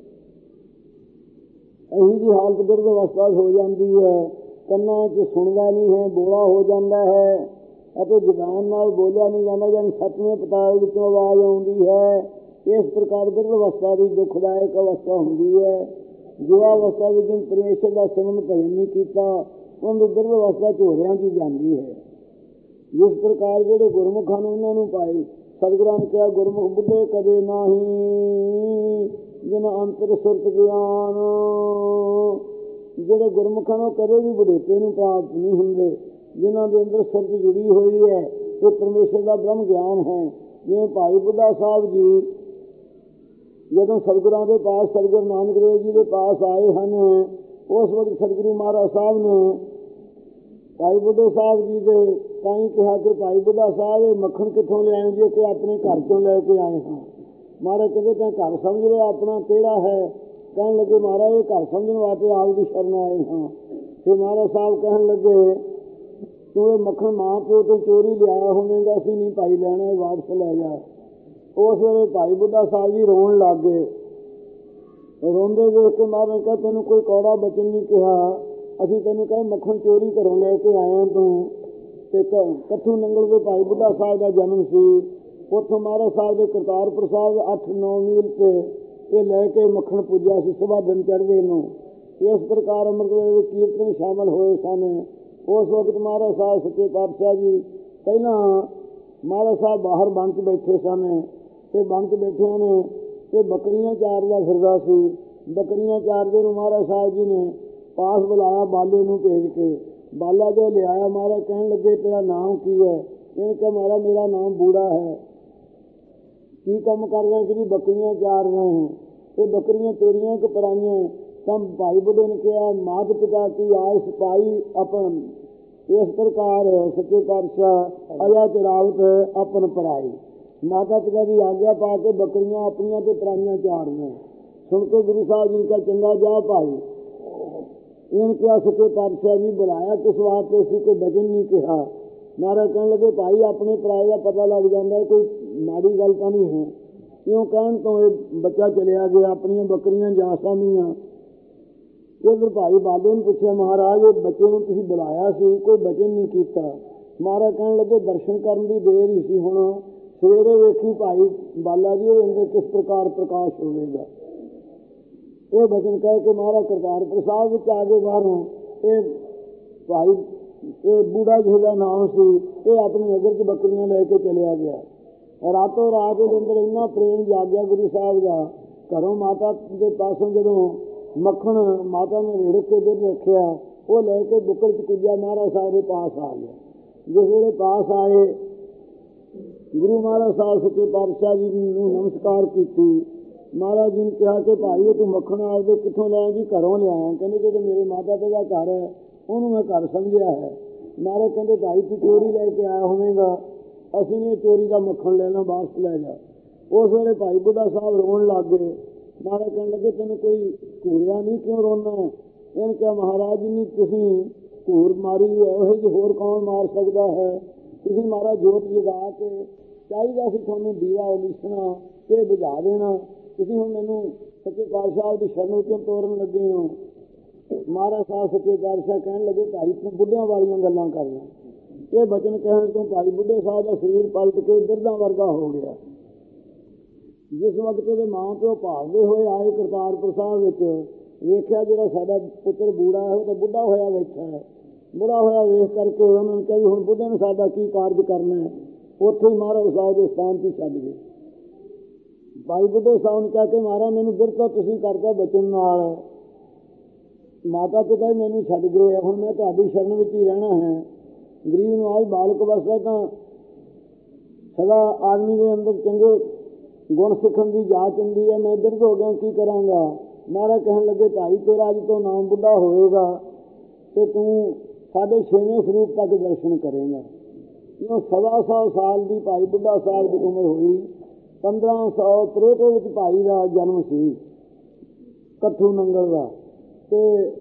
ਇਹੀ ਜਿਹੀ ਹਾਲਤ ਬਿਰਧ ਅਵਸਥਾ ਹੋ ਜਾਂਦੀ ਹੈ। ਕੰਨਾਂ 'ਚ ਸੁਣਦਾ ਨਹੀਂ ਹੈ, ਬੋਲਾ ਹੋ ਜਾਂਦਾ ਹੈ ਅਤੇ ਜ਼ੁਬਾਨ ਨਾਲ ਬੋਲਿਆ ਨਹੀਂ ਜਾਂਦਾ, ਯਾਨੀ ਸੱਤਵੇਂ ਪਤਾਲ ਵਿੱਚੋਂ ਆਵਾਜ਼ ਆਉਂਦੀ ਹੈ। ਇਸ ਪ੍ਰਕਾਰ ਬਿਰਧ ਅਵਸਥਾ ਦੀ ਦੁਖਦਾਇਕ ਅਵਸਥਾ ਹੁੰਦੀ ਹੈ। ਜੋ ਅਵਸਥਾ ਵਿੱਚ ਪਰਮੇਸ਼ਰ ਦਾ ਸਿਮਰਨ ਭਜਨ ਨਹੀਂ ਕੀਤਾ ਉਹਦੀ ਬਿਰਧ ਅਵਸਥਾ ਝੋਰਿਆਂ 'ਚ ਜਾਂਦੀ ਹੈ। ਜਿਸ ਪ੍ਰਕਾਰ ਜਿਹੜੇ ਗੁਰਮੁਖ ਹਨ ਉਹਨਾਂ ਨੂੰ ਭਾਈ ਸਤਿਗੁਰਾਂ ਨੇ ਕਿਹਾ, ਗੁਰਮੁਖ ਬੁੱਢੇ ਕਦੇ ਨਾਹੀਂ ਜਿਨ ਅੰਤਰ ਸੁਰਤ ਗਿਆਨ। ਜਿਹੜੇ ਗੁਰਮੁਖਾਂ ਨੂੰ ਕਦੇ ਵੀ ਬੁਢੇਪੇ ਨੂੰ ਪ੍ਰਾਪਤ ਨਹੀਂ ਹੁੰਦੇ, ਜਿਨ੍ਹਾਂ ਦੇ ਅੰਦਰ ਸੁਰਤ ਜੁੜੀ ਹੋਈ ਹੈ ਤੇ ਪਰਮੇਸ਼ਰ ਦਾ ਬ੍ਰਹਮ ਗਿਆਨ ਹੈ। ਜਿਵੇਂ ਭਾਈ ਬੁੱਢਾ ਸਾਹਿਬ ਜੀ ਜਦੋਂ ਸਤਿਗੁਰਾਂ ਦੇ ਪਾਸ, ਸਤਿਗੁਰੂ ਨਾਨਕ ਦੇਵ ਜੀ ਦੇ ਪਾਸ ਆਏ ਹਨ, ਉਸ ਵਕਤ ਸਤਿਗੁਰੂ ਮਹਾਰਾਜ ਸਾਹਿਬ ਨੇ ਭਾਈ ਬੁੱਢੇ ਸਾਹਿਬ ਜੀ ਦੇ ਤਾਂ ਹੀ ਕਿਹਾ ਕਿ ਭਾਈ ਬੁੱਢਾ ਸਾਹਿਬ ਇਹ ਮੱਖਣ ਕਿੱਥੋਂ ਲਿਆਏ ਜੀ? ਕਿ ਆਪਣੇ ਘਰ ਚੋਂ ਲੈ ਕੇ ਆਏ ਹਾਂ। ਮਹਾਰਾਜ ਕਹਿੰਦੇ ਤਾਂ ਘਰ ਸਮਝ ਲਿਆ ਆਪਣਾ ਕਿਹੜਾ ਹੈ? ਕਹਿਣ ਲੱਗੇ ਮਹਾਰਾਜ ਇਹ ਘਰ ਸਮਝਣ ਵਾਸਤੇ ਆਪ ਦੀ ਸ਼ਰਨ ਆਏ ਹਾਂ। ਫਿਰ ਮਹਾਰਾਜ ਸਾਹਿਬ ਕਹਿਣ ਲੱਗੇ ਤੂੰ ਇਹ ਮੱਖਣ ਮਾਂ ਪਿਓ ਤੋਂ ਚੋਰੀ ਲਿਆਇਆ ਹੋਵੇਗਾ, ਅਸੀਂ ਨਹੀਂ ਭਾਈ ਲੈਣਾ, ਇਹ ਵਾਪਸ ਲੈ ਜਾ। ਉਸ ਵੇਲੇ ਭਾਈ ਬੁੱਢਾ ਸਾਹਿਬ ਜੀ ਰੋਣ ਲੱਗ ਗਏ। ਰੋਂਦੇ ਦੇਖ ਕੇ ਮਹਾਰਾਜ ਨੇ ਕਿਹਾ ਤੈਨੂੰ ਕੋਈ ਕੌੜਾ ਬਚਨ ਨਹੀਂ ਕਿਹਾ, ਅਸੀਂ ਤੈਨੂੰ ਕਹੇ ਮੱਖਣ ਚੋਰੀ ਘਰੋਂ ਲੈ ਕੇ ਆਇਆ ਤੂੰ। ਤੇ ਕੱਥੂ ਨੰਗਲ ਦੇ ਭਾਈ ਬੁੱਢਾ ਸਾਹਿਬ ਦਾ ਜਨਮ ਸੀ। ਉੱਥੋਂ ਮਹਾਰਾਜ ਸਾਹਿਬ ਦੇ ਕਰਤਾਰਪੁਰ ਸਾਹਿਬ 8-9 ਮੀਲ ਤੇ ਇਹ ਲੈ ਕੇ ਮੱਖਣ ਪੁੱਜਿਆ ਸੀ ਸੁਬਾਹ ਦਿਨ ਚੜ੍ਹਦੇ ਨੂੰ। ਇਸ ਪ੍ਰਕਾਰ ਅੰਮ੍ਰਿਤ ਵੇਲੇ ਕੀਰਤਨ ਸ਼ਾਮਲ ਹੋਏ ਸਨ। ਉਸ ਵਕਤ ਮਹਾਰਾਜ ਸਾਹਿਬ ਸੱਚੇ ਪਾਤਸ਼ਾਹ ਜੀ ਪਹਿਲਾਂ ਮਹਾਰਾਜ ਸਾਹਿਬ ਬਾਹਰ ਬਣ 'ਚ ਬੈਠੇ ਸਨ ਤੇ ਬਣ 'ਚ ਬੈਠਿਆਂ ਨੇ ਇਹ ਬੱਕਰੀਆਂ ਚਾਰਦਾ ਫਿਰਦਾ ਸੀ। ਬੱਕਰੀਆਂ ਚਾਰਦੇ ਨੂੰ ਮਹਾਰਾਜ ਸਾਹਿਬ ਜੀ ਨੇ ਪਾਸ ਬੁਲਾਇਆ ਬਾਲੇ ਨੂੰ ਭੇਜ ਕੇ। ਬਾਲਾ ਜੋ ਲਿਆਇਆ ਮਹਾਰਾਜ ਕਹਿਣ ਲੱਗੇ ਤੇਰਾ ਨਾਮ ਕੀ ਹੈ? ਇਹਨੇ ਕਿਹਾ ਮਹਾਰਾਜ ਮੇਰਾ ਨਾਮ ਬੂੜਾ ਹੈ। ਕੀ ਕੰਮ ਕਰਦਾ? ਕਿ ਜੀ ਬੱਕਰੀਆਂ ਚਾਰ ਰਹੇ ਹੈ। ਇਹ ਬੱਕਰੀਆਂ ਤੇਰੀਆਂ ਕਿ ਪਰਾਈਆਂ? ਤਾਂ ਭਾਈ ਬੁੱਢੇ ਨੇ ਕਿਹਾ ਮਾਤ ਪਿਤਾ ਕੀ ਆਇਸ ਪਾਈ ਆਪਨ। ਇਸ ਪ੍ਰਕਾਰ ਸੱਚੇ ਪਾਤਸ਼ਾਹ ਅਜਾ ਚਰਾਵਤ ਆਪਨ ਪਰਾਈ। ਮਾਤਾ ਪਿਤਾ ਦੀ ਆਗਿਆ ਪਾ ਕੇ ਬੱਕਰੀਆਂ ਆਪਣੀਆਂ ਤੇ ਪਰਾਈਆਂ ਚਾਰਨਾ। ਸੁਣ ਕੇ ਗੁਰੂ ਸਾਹਿਬ ਜੀ ਕਾ ਚੰਗਾ ਜਾ ਭਾਈ। ਇਹਨੇ ਕਿਹਾ ਸੱਚੇ ਪਾਤਸ਼ਾਹ ਜੀ ਬੁਲਾਇਆ ਕਿਸ ਵਾਸਤੇ ਸੀ? ਕੋਈ ਬਚਨ ਨਹੀਂ ਕਿਹਾ। ਮਹਾਰਾਜ ਕਹਿਣ ਲੱਗੇ ਭਾਈ ਆਪਣੇ ਪਰਾਏ ਦਾ ਪਤਾ ਲੱਗ ਜਾਂਦਾ, ਕੋਈ ਮਾੜੀ ਗੱਲ ਤਾਂ ਨਹੀਂ ਹੈ। ਕਿਉਂ ਕਹਿਣ ਤੋਂ ਇਹ ਬੱਚਾ ਚਲਿਆ ਗਿਆ, ਆਪਣੀਆਂ ਬੱਕਰੀਆਂ ਜਾ ਸਾਂਭੀਆਂ। ਇੱਧਰ ਭਾਈ ਬਾਲੇ ਨੂੰ ਪੁੱਛਿਆ ਮਹਾਰਾਜ ਇਹ ਬੱਚੇ ਨੂੰ ਤੁਸੀਂ ਬੁਲਾਇਆ ਸੀ, ਕੋਈ ਬਚਨ ਨਹੀਂ ਕੀਤਾ। ਮਹਾਰਾਜ ਕਹਿਣ ਲੱਗੇ ਦਰਸ਼ਨ ਕਰਨ ਦੀ ਦੇਰ ਹੀ ਸੀ, ਹੁਣ ਸਵੇਰੇ ਵੇਖੀ ਭਾਈ ਬਾਲਾ ਜੀ ਉਹਦੇ ਅੰਦਰ ਕਿਸ ਪ੍ਰਕਾਰ ਪ੍ਰਕਾਸ਼ ਹੋਵੇਗਾ। ਇਹ ਬਚਨ ਕਹਿ ਕੇ ਮਹਾਰਾਜ ਕਰਤਾਰਪੁਰ ਸਾਹਿਬ ਵਿੱਚ ਆ ਗਏ ਬਾਹਰੋਂ। ਇਹ ਭਾਈ ਇਹ ਬੂੜਾ ਜਿਹਦਾ ਨਾਮ ਸੀ ਇਹ ਆਪਣੇ ਨਗਰ 'ਚ ਬੱਕਰੀਆਂ ਲੈ ਕੇ ਚਲਿਆ ਗਿਆ। ਰਾਤੋਂ ਰਾਤ ਦੇ ਅੰਦਰ ਇੰਨਾ ਪ੍ਰੇਮ ਜਾਗਿਆ ਗੁਰੂ ਸਾਹਿਬ ਦਾ। ਘਰੋਂ ਮਾਤਾ ਦੇ ਪਾਸੋਂ ਜਦੋਂ ਮੱਖਣ ਮਾਤਾ ਨੇ ਰਿੜਕ ਕੇ ਦੁੱਧ ਰੱਖਿਆ ਉਹ ਲੈ ਕੇ ਬੁੱਕਲ 'ਚ ਕੁੱਜਿਆ ਮਹਾਰਾਜ ਸਾਹਿਬ ਦੇ ਪਾਸ ਆ ਗਿਆ। ਜਿਸ ਵੇਲੇ ਪਾਸ ਆਏ ਗੁਰੂ ਮਹਾਰਾਜ ਸਾਹਿਬ ਸੱਚੇ ਪਾਤਸ਼ਾਹ ਜੀ ਨੂੰ ਨਮਸਕਾਰ ਕੀਤੀ। ਮਹਾਰਾਜ ਜੀ ਨੇ ਕਿਹਾ ਕਿ ਭਾਈ ਇਹ ਤੂੰ ਮੱਖਣ ਆਪਦੇ ਕਿੱਥੋਂ ਲਿਆਇਆ ਜੀ? ਘਰੋਂ ਲਿਆਇਆ। ਕਹਿੰਦੇ ਜਿਹੜੇ ਮੇਰੇ ਮਾਤਾ ਪਿਤਾ ਦਾ ਘਰ ਹੈ ਉਹਨੂੰ ਮੈਂ ਘਰ ਸਮਝਿਆ ਹੈ। ਮਹਾਰਾਜ ਕਹਿੰਦੇ ਭਾਈ ਤੂੰ ਚੋਰੀ ਲੈ ਕੇ ਆਇਆ ਹੋਵੇਗਾ, ਅਸੀਂ ਨੇ ਚੋਰੀ ਦਾ ਮੱਖਣ ਲੈਣਾ, ਵਾਪਸ ਲੈ ਜਾ। ਉਸ ਵੇਲੇ ਭਾਈ ਬੁੱਢਾ ਸਾਹਿਬ ਰੋਣ ਲੱਗ ਗਏ। ਮਹਾਰਾਜ ਕਹਿਣ ਲੱਗੇ ਤੈਨੂੰ ਕੋਈ ਘੂਰਿਆ ਨਹੀਂ, ਕਿਉਂ ਰੋਣਾ? ਇਹਨੇ ਕਿਹਾ ਮਹਾਰਾਜ ਜੀ ਨੇ ਤੁਸੀਂ ਘੂਰ ਮਾਰੀ ਹੈ, ਉਹ ਜਿਹੀ ਹੋਰ ਕੌਣ ਮਾਰ ਸਕਦਾ ਹੈ? ਤੁਸੀਂ ਮਹਾਰਾਜ ਜੋਤ ਜਗਾ ਕੇ ਚਾਹੀਦਾ ਸੀ ਤੁਹਾਨੂੰ ਦੀਵਾ ਉਲੀਸਣਾ ਤੇ ਬੁਝਾ ਦੇਣਾ। ਤੁਸੀਂ ਹੁਣ ਮੈਨੂੰ ਸੱਚੇ ਪਾਤਸ਼ਾਹ ਦੀ ਸ਼ਰਨ ਵਿੱਚੋਂ ਤੋਰਨ ਲੱਗੇ ਹੋ। ਮਹਾਰਾਜ ਸਾਹਿਬ ਸੱਚੇ ਪਾਤਸ਼ਾਹ ਕਹਿਣ ਲੱਗੇ ਭਾਈ ਤੂੰ ਬੁੱਢਿਆਂ ਵਾਲੀਆਂ ਗੱਲਾਂ ਕਰਨਾ। ਇਹ ਬਚਨ ਕਹਿਣ ਤੋਂ ਭਾਈ ਬੁੱਢੇ ਸਾਹਿਬ ਦਾ ਸਰੀਰ ਪਲਟ ਕੇ ਬਿਰਧਾਂ ਵਰਗਾ ਹੋ ਗਿਆ। ਜਿਸ ਵਕਤ ਇਹਦੇ ਮਾਂ ਪਿਓ ਭਾਲਦੇ ਹੋਏ ਆਏ ਕਰਤਾਰਪੁਰ ਸਾਹਿਬ ਵਿੱਚ, ਵੇਖਿਆ ਜਿਹੜਾ ਸਾਡਾ ਪੁੱਤਰ ਬੂੜਾ ਹੈ ਉਹ ਤਾਂ ਬੁੱਢਾ ਹੋਇਆ ਬੈਠਾ ਹੈ। ਬੁੱਢਾ ਹੋਇਆ ਵੇਖ ਕਰਕੇ ਉਹਨਾਂ ਨੇ ਕਿਹਾ ਵੀ ਹੁਣ ਬੁੱਢੇ ਨੂੰ ਸਾਡਾ ਕੀ ਕਾਰਜ ਕਰਨਾ ਹੈ। ਉੱਥੇ ਹੀ ਮਹਾਰਾਜ ਸਾਹਿਬ ਦੇ ਸਥਾਨ 'ਤੇ ਛੱਡ ਗਏ। ਭਾਈ ਬੁੱਢੇ ਸਾਹਿਬ ਨੇ ਕਿਹਾ ਕਿ ਮਹਾਰਾਜ ਮੈਨੂੰ ਬਿਰਤਾ ਤੁਸੀਂ ਕਰਦਾ ਬਚਨ ਨਾਲ, ਮਾਤਾ ਪਿਤਾ ਹੀ ਮੈਨੂੰ ਛੱਡ ਗਏ, ਹੁਣ ਮੈਂ ਤੁਹਾਡੀ ਸ਼ਰਨ ਵਿੱਚ ਹੀ ਰਹਿਣਾ ਹੈ। ਗਰੀਬ ਨਵਾਜ ਬਾਲਕ ਵਸਦਾ ਤਾਂ ਸਦਾ ਆਦਮੀ ਦੇ ਅੰਦਰ ਚੰਗੇ ਗੁਣ ਸਿੱਖਣ ਦੀ ਜਾਚ ਹੁੰਦੀ ਹੈ। ਮੈਂ ਬਿਰਧ ਹੋ ਗਿਆ ਕੀ ਕਰਾਂਗਾ? ਮਹਾਰਾਜ ਕਹਿਣ ਲੱਗੇ ਭਾਈ ਤੇਰਾ ਅੱਜ ਤੋਂ ਨਾਮ ਬੁੱਢਾ ਹੋਵੇਗਾ ਤੇ ਤੂੰ ਸਾਡੇ 6ਵੇਂ ਸਰੂਪ ਤੱਕ ਦਰਸ਼ਨ ਕਰੇਗਾ। ਕਿਉਂ 125 ਸਾਲ ਦੀ ਭਾਈ ਬੁੱਢਾ ਸਾਹਿਬ ਦੀ ਉਮਰ ਹੋਈ। 1563 ਵਿੱਚ ਭਾਈ ਦਾ ਜਨਮ ਸੀ ਕੱਥੂ ਨੰਗਲ ਦਾ, ਤੇ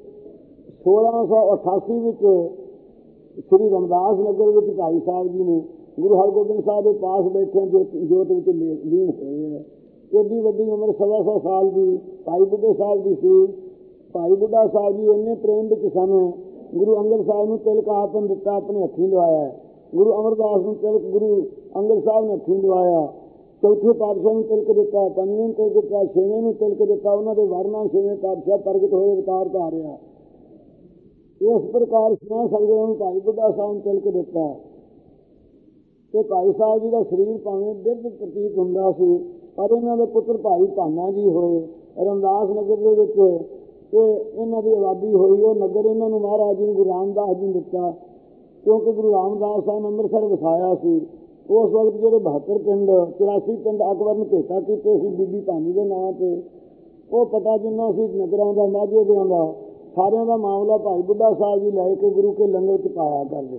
1688 ਵਿੱਚ ਸ੍ਰੀ ਰਮਦਾਸ ਨਗਰ ਵਿੱਚ ਭਾਈ ਸਾਹਿਬ ਜੀ ਨੇ ਗੁਰੂ ਹਰਗੋਬਿੰਦ ਸਾਹਿਬ ਦੇ ਪਾਸ ਬੈਠੇ ਜੋਤ ਵਿੱਚ ਲੀਨ ਹੋਏ ਹੈ। ਏਡੀ ਵੱਡੀ ਉਮਰ 125 ਸਾਲ ਦੀ ਭਾਈ ਬੁੱਢੇ ਸਾਹਿਬ ਦੀ ਸੀ। ਭਾਈ ਬੁੱਢਾ ਸਾਹਿਬ ਜੀ ਇੰਨੇ ਪ੍ਰੇਮ ਵਿੱਚ ਸਨ, ਗੁਰੂ ਅੰਗਦ ਸਾਹਿਬ ਨੂੰ ਤਿਲਕ ਆਪ ਨੇ ਦਿੱਤਾ, ਆਪਣੇ ਹੱਥੀਂ ਲਵਾਇਆ। ਗੁਰੂ ਅਮਰਦਾਸ ਨੂੰ ਤਿਲਕ ਗੁਰੂ ਅੰਗਦ ਸਾਹਿਬ ਨੇ ਹੱਥੀਂ ਲਵਾਇਆ। ਚੌਥੇ ਪਾਤਸ਼ਾਹ ਨੂੰ ਤਿਲਕ ਦਿੱਤਾ, ਪੰਜਵੇਂ ਨੂੰ ਤਿਲਕ ਦਿੱਤਾ, 6ਵੇਂ ਨੂੰ ਤਿਲਕ ਦਿੱਤਾ। ਉਹਨਾਂ ਦੇ ਵਰਨਾ 6ਵੇਂ ਪਾਤਸ਼ਾਹ ਪ੍ਰਗਟ ਹੋਏ, ਅਵਤਾਰ ਧਾਰਿਆ। ਇਸ ਪ੍ਰਕਾਰ ਸਿਆਂ ਸਤਿਗੁਰਾਂ ਨੂੰ ਭਾਈ ਬੁੱਢਾ ਸਾਹਿਬ ਨੂੰ ਤਿਲਕ ਦਿੱਤਾ। ਤੇ ਭਾਈ ਸਾਹਿਬ ਜੀ ਦਾ ਸਰੀਰ ਭਾਵੇਂ ਬਿਰਧ ਪ੍ਰਤੀਤ ਹੁੰਦਾ ਸੀ, ਪਰ ਇਹਨਾਂ ਦੇ ਪੁੱਤਰ ਭਾਈ ਭਾਨਾ ਜੀ ਹੋਏ। ਰਮਦਾਸ ਨਗਰ ਦੇ ਵਿੱਚ ਕਿ ਇਹਨਾਂ ਦੀ ਆਬਾਦੀ ਹੋਈ। ਉਹ ਨਗਰ ਇਹਨਾਂ ਨੂੰ ਮਹਾਰਾਜ ਜੀ ਨੇ ਗੁਰੂ ਰਾਮਦਾਸ ਜੀ ਨੇ ਦਿੱਤਾ, ਕਿਉਂਕਿ ਗੁਰੂ ਰਾਮਦਾਸ ਸਾਹਿਬ ਅੰਮ੍ਰਿਤਸਰ ਵਸਾਇਆ ਸੀ। ਉਸ ਵਕਤ ਜਿਹੜੇ 72 ਪਿੰਡ 84 ਪਿੰਡ ਅਕਬਰ ਨੇ ਭੇਟਾ ਕੀਤੇ ਸੀ ਬੀਬੀ ਭਾਨੀ ਦੇ ਨਾਂ 'ਤੇ, ਉਹ ਪਟਾ ਜਿੰਨਾ ਸੀ ਨਗਰਾਂ ਦਾ ਮਾਝੇ ਦਿਆਂ ਦਾ ਸਾਰਿਆਂ ਦਾ ਮਾਮਲਾ ਭਾਈ ਬੁੱਢਾ ਸਾਹਿਬ ਜੀ ਲੈ ਕੇ ਗੁਰੂ ਕੇ ਲੰਗਰ 'ਚ ਪਾਇਆ ਕਰਦੇ।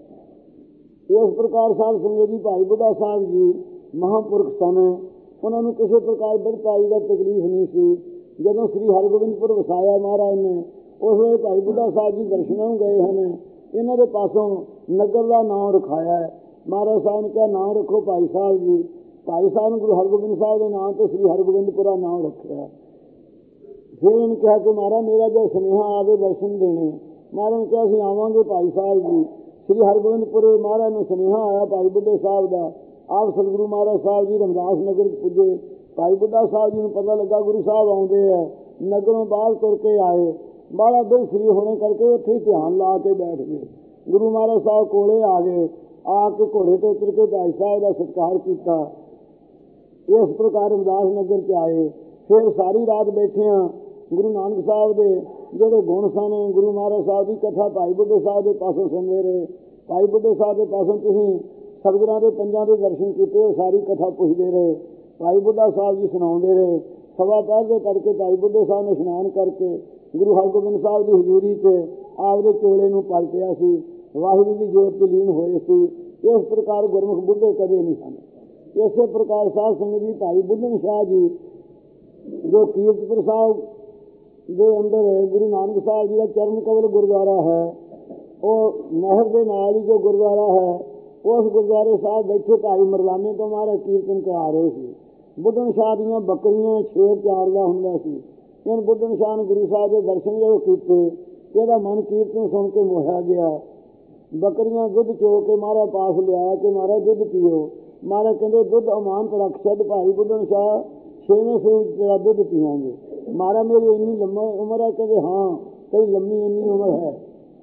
ਇਸ ਪ੍ਰਕਾਰ ਸਾਧ ਸੰਗਤ ਜੀ ਭਾਈ ਬੁੱਢਾ ਸਾਹਿਬ ਜੀ ਮਹਾਂਪੁਰਖ ਸਨ। ਉਹਨਾਂ ਨੂੰ ਕਿਸੇ ਪ੍ਰਕਾਰ ਬਿਰਤਾਈ ਦਾ ਤਕਲੀਫ ਨਹੀਂ ਸੀ। ਜਦੋਂ ਸ੍ਰੀ ਹਰਗੋਬਿੰਦਪੁਰ ਵਸਾਇਆ ਮਹਾਰਾਜ ਨੇ, ਉਸ ਵੇਲੇ ਭਾਈ ਬੁੱਢਾ ਸਾਹਿਬ ਜੀ ਦਰਸ਼ਨਾਂ ਨੂੰ ਗਏ ਹਨ। ਇਹਨਾਂ ਦੇ ਪਾਸੋਂ ਨਗਰ ਦਾ ਨਾਮ ਰਖਾਇਆ ਹੈ। ਮਹਾਰਾਜ ਸਾਹਿਬ ਨੇ ਕਿਹਾ ਨਾਮ ਰੱਖੋ ਭਾਈ ਸਾਹਿਬ ਜੀ। ਭਾਈ ਸਾਹਿਬ ਨੇ ਗੁਰੂ ਹਰਗੋਬਿੰਦ ਸਾਹਿਬ ਦੇ ਨਾਮ ਤੋਂ ਸ੍ਰੀ ਹਰਗੋਬਿੰਦਪੁਰਾ ਨਾਮ ਰੱਖਿਆ। ਫਿਰ ਇਹਨੇ ਕਿਹਾ ਕਿ ਮਹਾਰਾਜ ਮੇਰਾ ਜੋ ਸੁਨੇਹਾ ਆਵੇ ਦਰਸ਼ਨ ਦੇਣੇ। ਮਹਾਰਾਜ ਨੇ ਕਿਹਾ ਅਸੀਂ ਆਵਾਂਗੇ ਭਾਈ ਸਾਹਿਬ ਜੀ। ਸ੍ਰੀ ਹਰਗੋਬਿੰਦਪੁਰੇ ਮਹਾਰਾਜ ਨੂੰ ਸੁਨੇਹਾ ਆਇਆ ਭਾਈ ਬੁੱਢੇ ਸਾਹਿਬ ਦਾ। ਆਪ ਸਤਿਗੁਰੂ ਮਹਾਰਾਜ ਸਾਹਿਬ ਜੀ ਰਮਦਾਸ ਨਗਰ 'ਚ ਪੁੱਜੇ। ਭਾਈ ਬੁੱਢਾ ਸਾਹਿਬ ਜੀ ਨੂੰ ਪਤਾ ਲੱਗਾ ਗੁਰੂ ਸਾਹਿਬ ਆਉਂਦੇ ਹੈ। ਨਗਰੋਂ ਬਾਹਰ ਤੁਰ ਕੇ ਆਏ। ਬਾਹਲਾ ਦਿਲ ਸ੍ਰੀ ਹੋਣੇ ਕਰਕੇ ਉੱਥੇ ਹੀ ਧਿਆਨ ਲਾ ਕੇ ਬੈਠ ਗਏ। ਗੁਰੂ ਮਹਾਰਾਜ ਸਾਹਿਬ ਕੋਲੇ ਆ ਗਏ। ਆ ਕੇ ਘੋੜੇ ਤੋਂ ਉਤਰ ਕੇ ਭਾਈ ਸਾਹਿਬ ਦਾ ਸਤਿਕਾਰ ਕੀਤਾ। ਇਸ ਪ੍ਰਕਾਰ ਰਮਦਾਸ ਨਗਰ 'ਚ ਆਏ। ਫਿਰ ਸਾਰੀ ਰਾਤ ਬੈਠਿਆਂ ਗੁਰੂ ਨਾਨਕ ਸਾਹਿਬ ਦੇ ਜਿਹੜੇ ਗੁਣ ਸਨ, ਗੁਰੂ ਮਹਾਰਾਜ ਸਾਹਿਬ ਦੀ ਕਥਾ ਭਾਈ ਬੁੱਢੇ ਸਾਹਿਬ ਦੇ ਪਾਸੋਂ ਸੁਣਦੇ ਰਹੇ। ਭਾਈ ਬੁੱਢੇ ਸਾਹਿਬ ਦੇ ਪਾਸੋਂ ਤੁਸੀਂ ਸਤਿਗੁਰਾਂ ਦੇ ਪੰਜਾਂ ਦੇ ਦਰਸ਼ਨ ਕੀਤੇ, ਉਹ ਸਾਰੀ ਕਥਾ ਪੁੱਛਦੇ ਰਹੇ। ਭਾਈ ਬੁੱਢਾ ਸਾਹਿਬ ਜੀ ਸੁਣਾਉਂਦੇ ਰਹੇ। ਸਵਾ ਪਹਿਰ ਦੇ ਤੜਕੇ ਭਾਈ ਬੁੱਢੇ ਸਾਹਿਬ ਨੇ ਇਸ਼ਨਾਨ ਕਰਕੇ ਗੁਰੂ ਹਰਗੋਬਿੰਦ ਸਾਹਿਬ ਦੀ ਹਜ਼ੂਰੀ 'ਚ ਆਪਦੇ ਚੋਲੇ ਨੂੰ ਪਲਟਿਆ ਸੀ। ਵਾਹਿਗੁਰੂ ਦੀ ਜੋਤ 'ਚ ਲੀਨ ਹੋਏ ਸੀ। ਇਸ ਪ੍ਰਕਾਰ ਗੁਰਮੁਖ ਬੁੱਢੇ ਕਦੇ ਨਹੀਂ ਸਨ। ਇਸੇ ਪ੍ਰਕਾਰ ਸਾਧ ਸੰਗਤ ਜੀ ਭਾਈ ਬੁੱਢਣ ਸ਼ਾਹ ਜੀ ਜੋ ਕੀਰਤਪੁਰ ਸਾਹਿਬ ਦੇ ਅੰਦਰ ਗੁਰੂ ਨਾਨਕ ਸਾਹਿਬ ਜੀ ਦਾ ਚਰਨ ਕਮਲ ਗੁਰਦੁਆਰਾ ਹੈ, ਉਹ ਨਹਿਰ ਦੇ ਨਾਲ ਹੀ ਜੋ ਗੁਰਦੁਆਰਾ ਹੈ, ਉਸ ਗੁਰਦੁਆਰੇ ਸਾਹਿਬ ਬੈਠੇ ਭਾਈ ਮਰਦਾਨੇ ਤੋਂ ਮਹਾਰਾਜ ਕੀਰਤਨ ਕਰਾ ਰਹੇ ਸੀ। ਬੁੱਢਣ ਸ਼ਾਹ ਦੀਆਂ ਬੱਕਰੀਆਂ ਸ਼ੇਰ ਚਾਰਦਾ ਹੁੰਦਾ ਸੀ। ਇਹਨ ਬੁੱਢਣ ਸ਼ਾਹ ਨੇ ਗੁਰੂ ਸਾਹਿਬ ਦੇ ਦਰਸ਼ਨ ਜਦੋਂ ਕੀਤੇ, ਇਹਦਾ ਮਨ ਕੀਰਤਨ ਸੁਣ ਕੇ ਮੋਹਿਆ ਗਿਆ। ਬੱਕਰੀਆਂ ਦੁੱਧ ਚੋ ਕੇ ਮਹਾਰਾਜ ਪਾਸ ਲਿਆਇਆ ਕਿ ਮਹਾਰਾਜ ਦੁੱਧ ਪੀਓ। ਮਹਾਰਾਜ ਕਹਿੰਦੇ ਦੁੱਧ ਅਮਾਨਤ ਰੱਖ ਛੱਡ ਭਾਈ ਬੁੱਢਣ ਸ਼ਾਹ, 6ਵੇਂ ਸੂਬ ਤੇਰਾ ਦੁੱਧ ਪੀਵਾਂਗੇ। ਮਹਾਰਾਜ ਮੇਰੀ ਇੰਨੀ ਲੰਮੀ ਉਮਰ ਹੈ। ਕਹਿੰਦੇ ਹਾਂ ਕਈ ਲੰਮੀ ਇੰਨੀ ਉਮਰ ਹੈ।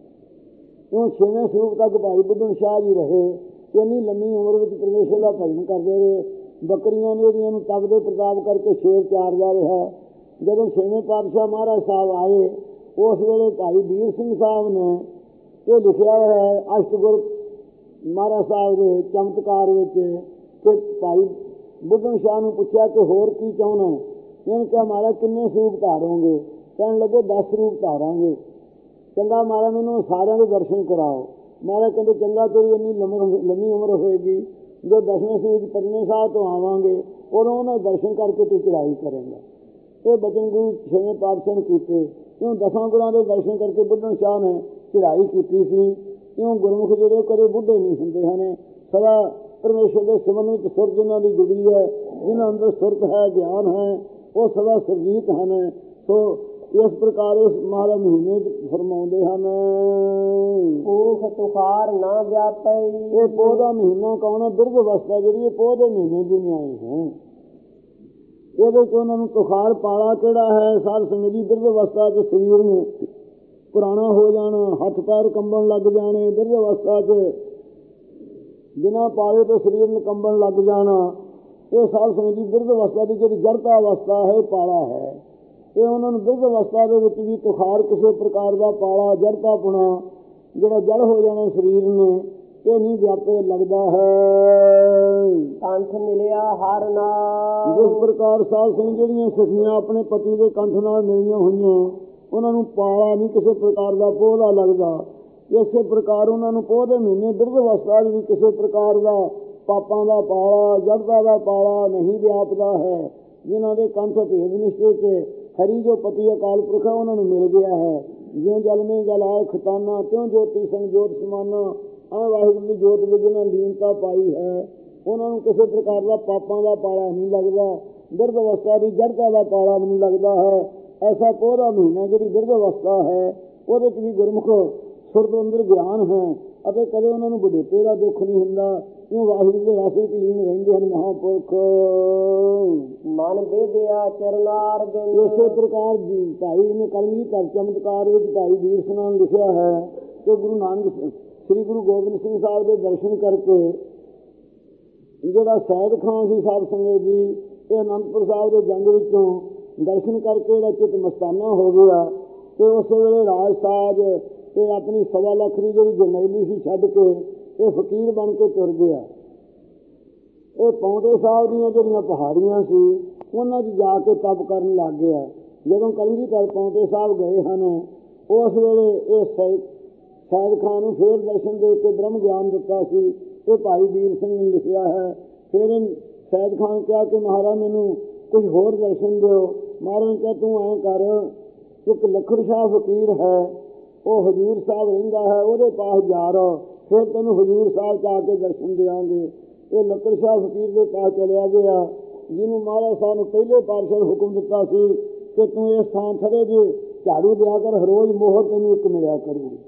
ਕਿਉਂ 6ਵੇਂ ਸਰੂਪ ਤੱਕ ਭਾਈ ਬੁੱਢਣ ਸ਼ਾਹ ਜੀ ਰਹੇ। ਇੰਨੀ ਲੰਮੀ ਉਮਰ ਵਿੱਚ ਪਰਮੇਸ਼ਰ ਦਾ ਭਜਨ ਕਰਦੇ ਰਹੇ। ਬੱਕਰੀਆਂ ਨੇ ਉਹਦੀਆਂ ਨੂੰ ਤਪਦੇ ਪ੍ਰਤਾਪ ਕਰਕੇ ਸ਼ੇਰ ਚਾਰਦਾ ਰਿਹਾ। ਜਦੋਂ 6ਵੇਂ ਪਾਤਸ਼ਾਹ ਮਹਾਰਾਜ ਸਾਹਿਬ ਆਏ, ਉਸ ਵੇਲੇ ਭਾਈ ਵੀਰ ਸਿੰਘ ਸਾਹਿਬ ਨੇ ਇਹ ਲਿਖਿਆ ਹੈ ਅਸ਼ਟਗੁਰ ਮਹਾਰਾਜ ਸਾਹਿਬ ਦੇ ਚਮਤਕਾਰ ਵਿੱਚ ਕਿ ਭਾਈ ਬੁੱਢਣ ਸ਼ਾਹ ਨੂੰ ਪੁੱਛਿਆ ਕਿ ਹੋਰ ਕੀ ਚਾਹੁੰਦਾ। ਇਹਨੇ ਕਿਹਾ ਮਹਾਰਾਜ ਕਿੰਨੇ ਸਰੂਪ ਧਾਰੋਗੇ। ਕਹਿਣ ਲੱਗੇ 10 ਸਰੂਪ ਧਾਰਾਂਗੇ। ਚੰਗਾ ਮਹਾਰਾਜ ਮੈਨੂੰ ਸਾਰਿਆਂ ਦੇ ਦਰਸ਼ਨ ਕਰਾਓ। ਮਹਾਰਾਜ ਕਹਿੰਦੇ ਚੰਗਾ ਤੇਰੀ ਇੰਨੀ ਲੰਮੀ ਉਮਰ ਹੋਏਗੀ, ਜੋ 10ਵੇਂ ਸਰੂਪ ਪਟਨੇ ਸਾਹਿਬ ਤੋਂ ਆਵਾਂਗੇ ਉਦੋਂ ਉਹਨਾਂ ਦਰਸ਼ਨ ਕਰਕੇ ਤੂੰ ਚੜ੍ਹਾਈ ਕਰੇਂਗਾ। ਇਹ ਬਚਨ ਗੁਰੂ 6ਵੇਂ ਪਾਤਸ਼ਾਹ ਨੇ ਕੀਤੇ। ਕਿਉਂ 10 ਗੁਰਾਂ ਦੇ ਦਰਸ਼ਨ ਕਰਕੇ ਬੁੱਢਣ ਸ਼ਾਹ ਨੇ ਚੜ੍ਹਾਈ ਕੀਤੀ ਸੀ। ਕਿਉਂ ਗੁਰਮੁਖ ਜਿਹੜੇ ਕਦੇ ਬੁੱਢੇ ਨਹੀਂ ਹੁੰਦੇ ਹਨ, ਸਦਾ ਪਰਮੇਸ਼ਰ ਦੇ ਸਿਮਰਨ ਵਿੱਚ ਸੁਰ ਜਿਨ੍ਹਾਂ ਦੀ ਜੁੜੀ ਹੈ, ਜਿਨ੍ਹਾਂ ਅੰਦਰ ਸੁਰਤ ਹੈ, ਗਿਆਨ ਹੈ, ਉਹ ਸਦਾ ਸਰਜੀਤ ਹਨ। ਸੋ ਇਸ ਪ੍ਰਕਾਰ ਇਸ ਮਹਾਰਾਜ ਮਹੀਨੇ 'ਚ ਫਰਮਾਉਂਦੇ ਹਨ ਊਖ ਤੁਖਾਰ ਨਾ ਵਿਆਪੈ। ਇਹ ਪੋਹ ਦਾ ਮਹੀਨਾ ਕੌਣ ਹੈ? ਬਿਰਧ ਅਵਸਥਾ ਜਿਹੜੀ ਇਹ ਪੋਹ ਦੇ ਮਹੀਨੇ ਦੀ ਨਿਆਈ ਹੈ। ਇਹਦੇ 'ਚ ਉਹਨਾਂ ਨੂੰ ਤੁਖਾਰ ਪਾਲਾ ਕਿਹੜਾ ਹੈ? ਸਾਧ ਸੰਗਤ ਜੀ ਬਿਰਧ ਅਵਸਥਾ 'ਚ ਸਰੀਰ ਨੂੰ ਪੁਰਾਣਾ ਹੋ ਜਾਣਾ, ਹੱਥ ਪੈਰ ਕੰਬਣ ਲੱਗ ਜਾਣੇ। ਬਿਰਧ ਅਵਸਥਾ 'ਚ ਬਿਨਾਂ ਪਾਲੇ ਤੋਂ ਸਰੀਰ ਨੂੰ ਕੰਬਣ ਲੱਗ ਜਾਣਾ। ਇਹ ਸਾਧ ਸੰਗਤ ਜੀ ਬਿਰਧ ਅਵਸਥਾ ਦੀ ਜਿਹੜੀ ਜੜਤਾ ਅਵਸਥਾ ਹੈ, ਪਾਲਾ ਹੈ। ਇਹ ਉਹਨਾਂ ਨੂੰ ਬਿਰਧ ਅਵਸਥਾ ਦੇ ਵਿੱਚ ਵੀ ਤੁਖਾਰ ਕਿਸੇ ਪ੍ਰਕਾਰ ਦਾ ਪਾਲਾ ਜੜਤਾ ਪੁਣਾ ਜਿਹੜਾ ਜੜ ਹੋ ਜਾਣਾ ਸਰੀਰ ਨੇ, ਇਹ ਨਹੀਂ ਵਿਆਪੇ ਲੱਗਦਾ ਹੈ। ਕੰਠ ਮਿਲਿਆ ਹਰ ਨਾਲ। ਜਿਸ ਪ੍ਰਕਾਰ ਸਾਧ ਸੰਗਤ ਜਿਹੜੀਆਂ ਸਖੀਆਂ ਆਪਣੇ ਪਤੀ ਦੇ ਕੰਠ ਨਾਲ ਮਿਲੀਆਂ ਹੋਈਆਂ, ਉਹਨਾਂ ਨੂੰ ਪਾਲਾ ਨਹੀਂ ਕਿਸੇ ਪ੍ਰਕਾਰ ਦਾ ਪੋਹ ਦਾ ਲੱਗਦਾ। ਇਸੇ ਪ੍ਰਕਾਰ ਉਹਨਾਂ ਨੂੰ ਪੋਹ ਦੇ ਮਹੀਨੇ ਬਿਰਧ ਅਵਸਥਾ ਵੀ ਕਿਸੇ ਪ੍ਰਕਾਰ ਦਾ ਪਾਪਾਂ ਦਾ ਪਾਲਾ, ਜੜਤਾ ਦਾ ਪਾਲਾ ਨਹੀਂ ਵਿਆਪਦਾ ਹੈ। ਜਿਨ੍ਹਾਂ ਦੇ ਕੰਠ ਭੇਦ ਨਿਸ਼ਚੇ 'ਚ ਹਰੀ ਜੋ ਪਤੀ ਅਕਾਲ ਪੁਰਖ ਹੈ ਉਹਨਾਂ ਨੂੰ ਮਿਲ ਗਿਆ ਹੈ। ਜਿਉਂ ਜਲ ਮੇਂ ਜਲ ਆਏ ਖਤਾਨਾ, ਤਿਉਂ ਜੋਤੀ ਸੰਗ ਜੋਤ ਸਮਾਨਾ। ਆਹ ਵਾਹਿਗੁਰੂ ਦੀ ਜੋਤ ਵਿੱਚ ਜਿਹਨਾਂ ਲੀਨਤਾ ਪਾਈ ਹੈ, ਉਹਨਾਂ ਨੂੰ ਕਿਸੇ ਪ੍ਰਕਾਰ ਦਾ ਪਾਪਾਂ ਦਾ ਪਾਲਾ ਨਹੀਂ ਲੱਗਦਾ। ਬਿਰਧ ਅਵਸਥਾ ਦੀ ਜੜਤਾ ਦਾ ਪਾਲਾ ਨਹੀਂ ਲੱਗਦਾ ਹੈ। ਐਸਾ ਪੋਹ ਦਾ ਮਹੀਨਾ ਜਿਹੜੀ ਬਿਰਧ ਅਵਸਥਾ ਹੈ, ਉਹਦੇ ਚ ਵੀ ਗੁਰਮੁਖ ਸੁਰਤ ਅੰਦਰ ਗਿਆਨ ਹੈ ਅਤੇ ਕਦੇ ਉਹਨਾਂ ਨੂੰ ਬੁਢੇਪੇ ਦਾ ਦੁੱਖ ਨਹੀਂ ਹੁੰਦਾ। ਕਿਉਂ ਵਾਹਿਗੁਰੂ ਦੇ ਰਸ ਵਿੱਚ ਲੀਨ ਰਹਿੰਦੇ ਹਨ ਮਹਾਂਪੁਰਖ। ਮਨ ਬੇਦਿਆ ਚਰਨਾਰ ਦੇ। ਇਸੇ ਪ੍ਰਕਾਰ ਜੀ ਭਾਈ ਨੇ ਕਲਗੀ ਧਰ ਚਮਤਕਾਰ ਵਿੱਚ ਭਾਈ ਵੀਰ ਸਿੰਘ ਨੇ ਲਿਖਿਆ ਹੈ ਕਿ ਗੁਰੂ ਨਾਨਕ ਸ੍ਰੀ ਗੁਰੂ ਗੋਬਿੰਦ ਸਿੰਘ ਸਾਹਿਬ ਦੇ ਦਰਸ਼ਨ ਕਰਕੇ ਜਿਹੜਾ ਸੈਦ ਖਾਨ ਸੀ ਸਾਧ ਸੰਗਤ ਜੀ, ਇਹ ਅਨੰਦਪੁਰ ਸਾਹਿਬ ਦੇ ਜੰਗ ਵਿੱਚੋਂ ਦਰਸ਼ਨ ਕਰਕੇ ਜਿਹੜਾ ਚਿੱਤ ਮਸਤਾਨਾ ਹੋ ਗਿਆ। ਤੇ ਉਸ ਵੇਲੇ ਰਾਜ ਸਾਜ ਤੇ ਆਪਣੀ 1.25 ਲੱਖ ਦੀ ਜਿਹੜੀ ਜਰਨੈਲੀ ਸੀ ਛੱਡ ਕੇ ਇਹ ਫਕੀਰ ਬਣ ਕੇ ਤੁਰ ਗਿਆ। ਇਹ ਪੌਂਟੇ ਸਾਹਿਬ ਦੀਆਂ ਜਿਹੜੀਆਂ ਪਹਾੜੀਆਂ ਸੀ ਉਹਨਾਂ 'ਚ ਜਾ ਕੇ ਤਪ ਕਰਨ ਲੱਗ ਗਿਆ। ਜਦੋਂ ਕਲਗੀਧਰ ਪੌਂਟੇ ਸਾਹਿਬ ਗਏ ਹਨ ਉਸ ਵੇਲੇ ਇਹ ਸੈਦ ਖਾਨ ਨੂੰ ਫੇਰ ਦਰਸ਼ਨ ਦੇ ਕੇ ਬ੍ਰਹਮ ਗਿਆਨ ਦਿੱਤਾ ਸੀ। ਇਹ ਭਾਈ ਵੀਰ ਸਿੰਘ ਨੇ ਲਿਖਿਆ ਹੈ। ਫਿਰ ਸੈਦ ਖਾਨ ਕਿਹਾ ਕਿ ਮਹਾਰਾਜ ਮੈਨੂੰ ਕੁਝ ਹੋਰ ਦਰਸ਼ਨ ਦਿਓ। ਮਹਾਰਾਜ ਨੇ ਕਿਹਾ ਤੂੰ ਐਂ ਕਰ, ਇੱਕ ਲੱਖੜ ਸ਼ਾਹ ਫਕੀਰ ਹੈ, ਉਹ ਹਜ਼ੂਰ ਸਾਹਿਬ ਰਹਿੰਦਾ ਹੈ, ਉਹਦੇ ਪਾਸ ਜਾ ਰਹਾ, ਫਿਰ ਤੈਨੂੰ ਹਜ਼ੂਰ ਸਾਹਿਬ 'ਚ ਆ ਕੇ ਦਰਸ਼ਨ ਦਿਆਂਗੇ। ਇਹ ਲੱਕੜ ਸ਼ਾਹ ਫਕੀਰ ਦੇ ਪਾਸ ਚਲਿਆ ਗਿਆ, ਜਿਹਨੂੰ ਮਹਾਰਾਜ ਸਾਹਿਬ ਨੂੰ ਪਹਿਲੇ ਪਾਤਸ਼ਾਹ ਨੇ ਹੁਕਮ ਦਿੱਤਾ ਸੀ ਕਿ ਤੂੰ ਇਸ ਥਾਂ ਖੜੇ ਜੇ ਝਾੜੂ ਦਿਆ ਕਰ, ਹਰੋਜ਼ ਮੋਹਰ ਤੈਨੂੰ ਇੱਕ ਮਿਲਿਆ ਕਰੂਗੀ।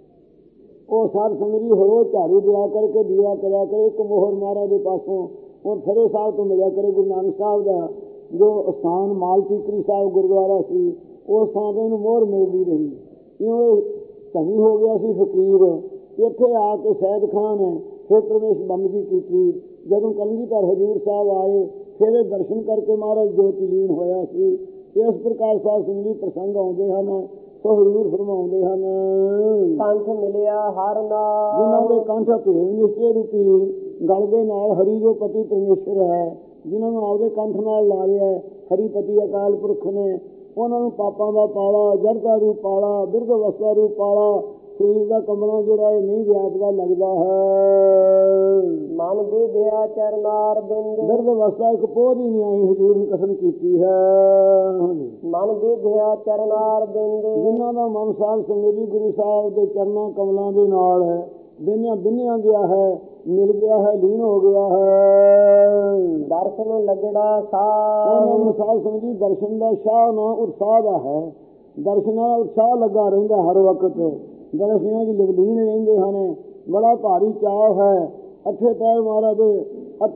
ਉਹ ਸਾਧ ਸੰਗਤ ਜੀ ਹਰੋਜ਼ ਝਾੜੂ ਦਿਆ ਕਰਕੇ ਦੀਵਾ ਕਰਿਆ ਕਰੇ, ਇੱਕ ਮੋਹਰ ਮਹਾਰਾਜ ਦੇ ਪਾਸੋਂ ਉਹ ਖੜੇ ਸਾਹਿਬ ਤੋਂ ਮਿਲਿਆ ਕਰੇ। ਗੁਰੂ ਨਾਨਕ ਸਾਹਿਬ ਦਾ ਜੋ ਸਥਾਨ ਮਾਲ ਟੀਕਰੀ ਸਾਹਿਬ ਗੁਰਦੁਆਰਾ ਸੀ ਉਸ ਥਾਂ ਤੋਂ ਇਹਨੂੰ ਮੋਹਰ ਮਿਲਦੀ ਰਹੀ। ਇਉਂ ਧਨੀ ਹੋ ਗਿਆ ਸੀ ਫਕੀਰ। ਇੱਥੇ ਆ ਕੇ ਸੈਦ ਖਾਨ ਫਿਰ ਪ੍ਰਵੇਸ਼ ਬੰਦਗੀ ਕੀਤੀ। ਜਦੋਂ ਕਲਗੀਧਰ ਹਜ਼ੂਰ ਸਾਹਿਬ ਆਏ ਫਿਰ ਇਹ ਦਰਸ਼ਨ ਕਰਕੇ ਮਹਾਰਾਜ ਜੋਤ ਲੀਨ ਹੋਇਆ ਸੀ। ਇਸ ਪ੍ਰਕਾਰ ਸਾਧ ਸੰਗਤ ਜੀ ਪ੍ਰਸੰਗ ਆਉਂਦੇ ਹਨ ਸੋ ਹਜ਼ੂਰ ਫਰਮਾਉਂਦੇ ਹਨ, ਕੰਠ ਮਿਲਿਆ ਹਰ ਨਾਲ, ਜਿਨ੍ਹਾਂ ਦੇ ਕੰਠ ਭੇਦ ਨਿਸ਼ਚੇ ਰੂਪੀ ਗਲ ਦੇ ਨਾਲ ਹਰੀ ਜੋ ਪਤੀ ਪਰਮੇਸ਼ਰ ਹੈ, ਜਿਨ੍ਹਾਂ ਨੂੰ ਆਪਦੇ ਕੰਠ ਨਾਲ ਲਾ ਲਿਆ ਹਰੀਪਤੀ ਅਕਾਲ ਪੁਰਖ ਨੇ, ਉਹਨਾਂ ਨੂੰ ਪਾਪਾਂ ਦਾ ਪਾਲਾ, ਜੜ ਦਾ ਰੂਪ ਪਾਲਾ, ਬਿਰਧ ਅਵਸਥਾ ਰੂਪ ਪਾਲਾ, ਸਰੀਰ ਦਾ ਕੰਬਣਾ ਜਿਹੜਾ ਇਹ ਨਹੀਂ ਵਿਆਪਦਾ ਲੱਗਦਾ ਹੈ। ਮਨ ਵਿਦਿਆ ਚਰਨਾਰ ਬਿੰਦ, ਬਿਰਧ ਅਵਸਥਾ ਇੱਕ ਪੋਹ ਦੀ ਨਹੀਂ ਆਈ ਹਜ਼ੂਰ ਨੇ ਕਥਨ ਕੀਤੀ ਹੈ। ਮਨ ਵਿਦਿਆ ਚਰਨਾਰ ਬਿੰਦ, ਜਿਨ੍ਹਾਂ ਦਾ ਮਨ ਸਾਧ ਸੰਗਤ ਜੀ ਗੁਰੂ ਸਾਹਿਬ ਦੇ ਚਰਨਾਂ ਕਮਲਾਂ ਦੇ ਨਾਲ ਹੈ, ਬਿੰਨਿਆ ਗਿਆ ਹੈ, ਮਿਲ ਗਿਆ ਹੈ, ਲੀਨ ਹੋ ਗਿਆ ਹੈ। ਦਰਸ਼ਨ ਲੱਗੜਾ ਸਾਹ, ਉਹਨਾਂ ਨੂੰ ਸਾਧ ਸੰਗਤ ਜੀ ਦਰਸ਼ਨ ਦਾ ਸ਼ਾਹ ਨਾ ਉਤਸ਼ਾਹ ਦਾ ਹੈ। ਦਰਸ਼ਨਾਂ ਦਾ ਉਤਸ਼ਾਹ ਲੱਗਾ ਰਹਿੰਦਾ ਹਰ ਵਕਤ, ਦਰਸ਼ਨਾਂ ਦੀ ਲਵਲੀਨ ਰਹਿੰਦੇ ਹਨ। ਬੜਾ ਭਾਰੀ ਚਾਅ ਹੈ। ਅੱਠੇ ਪੈਰ ਮਹਾਰਾਜ ਦੇ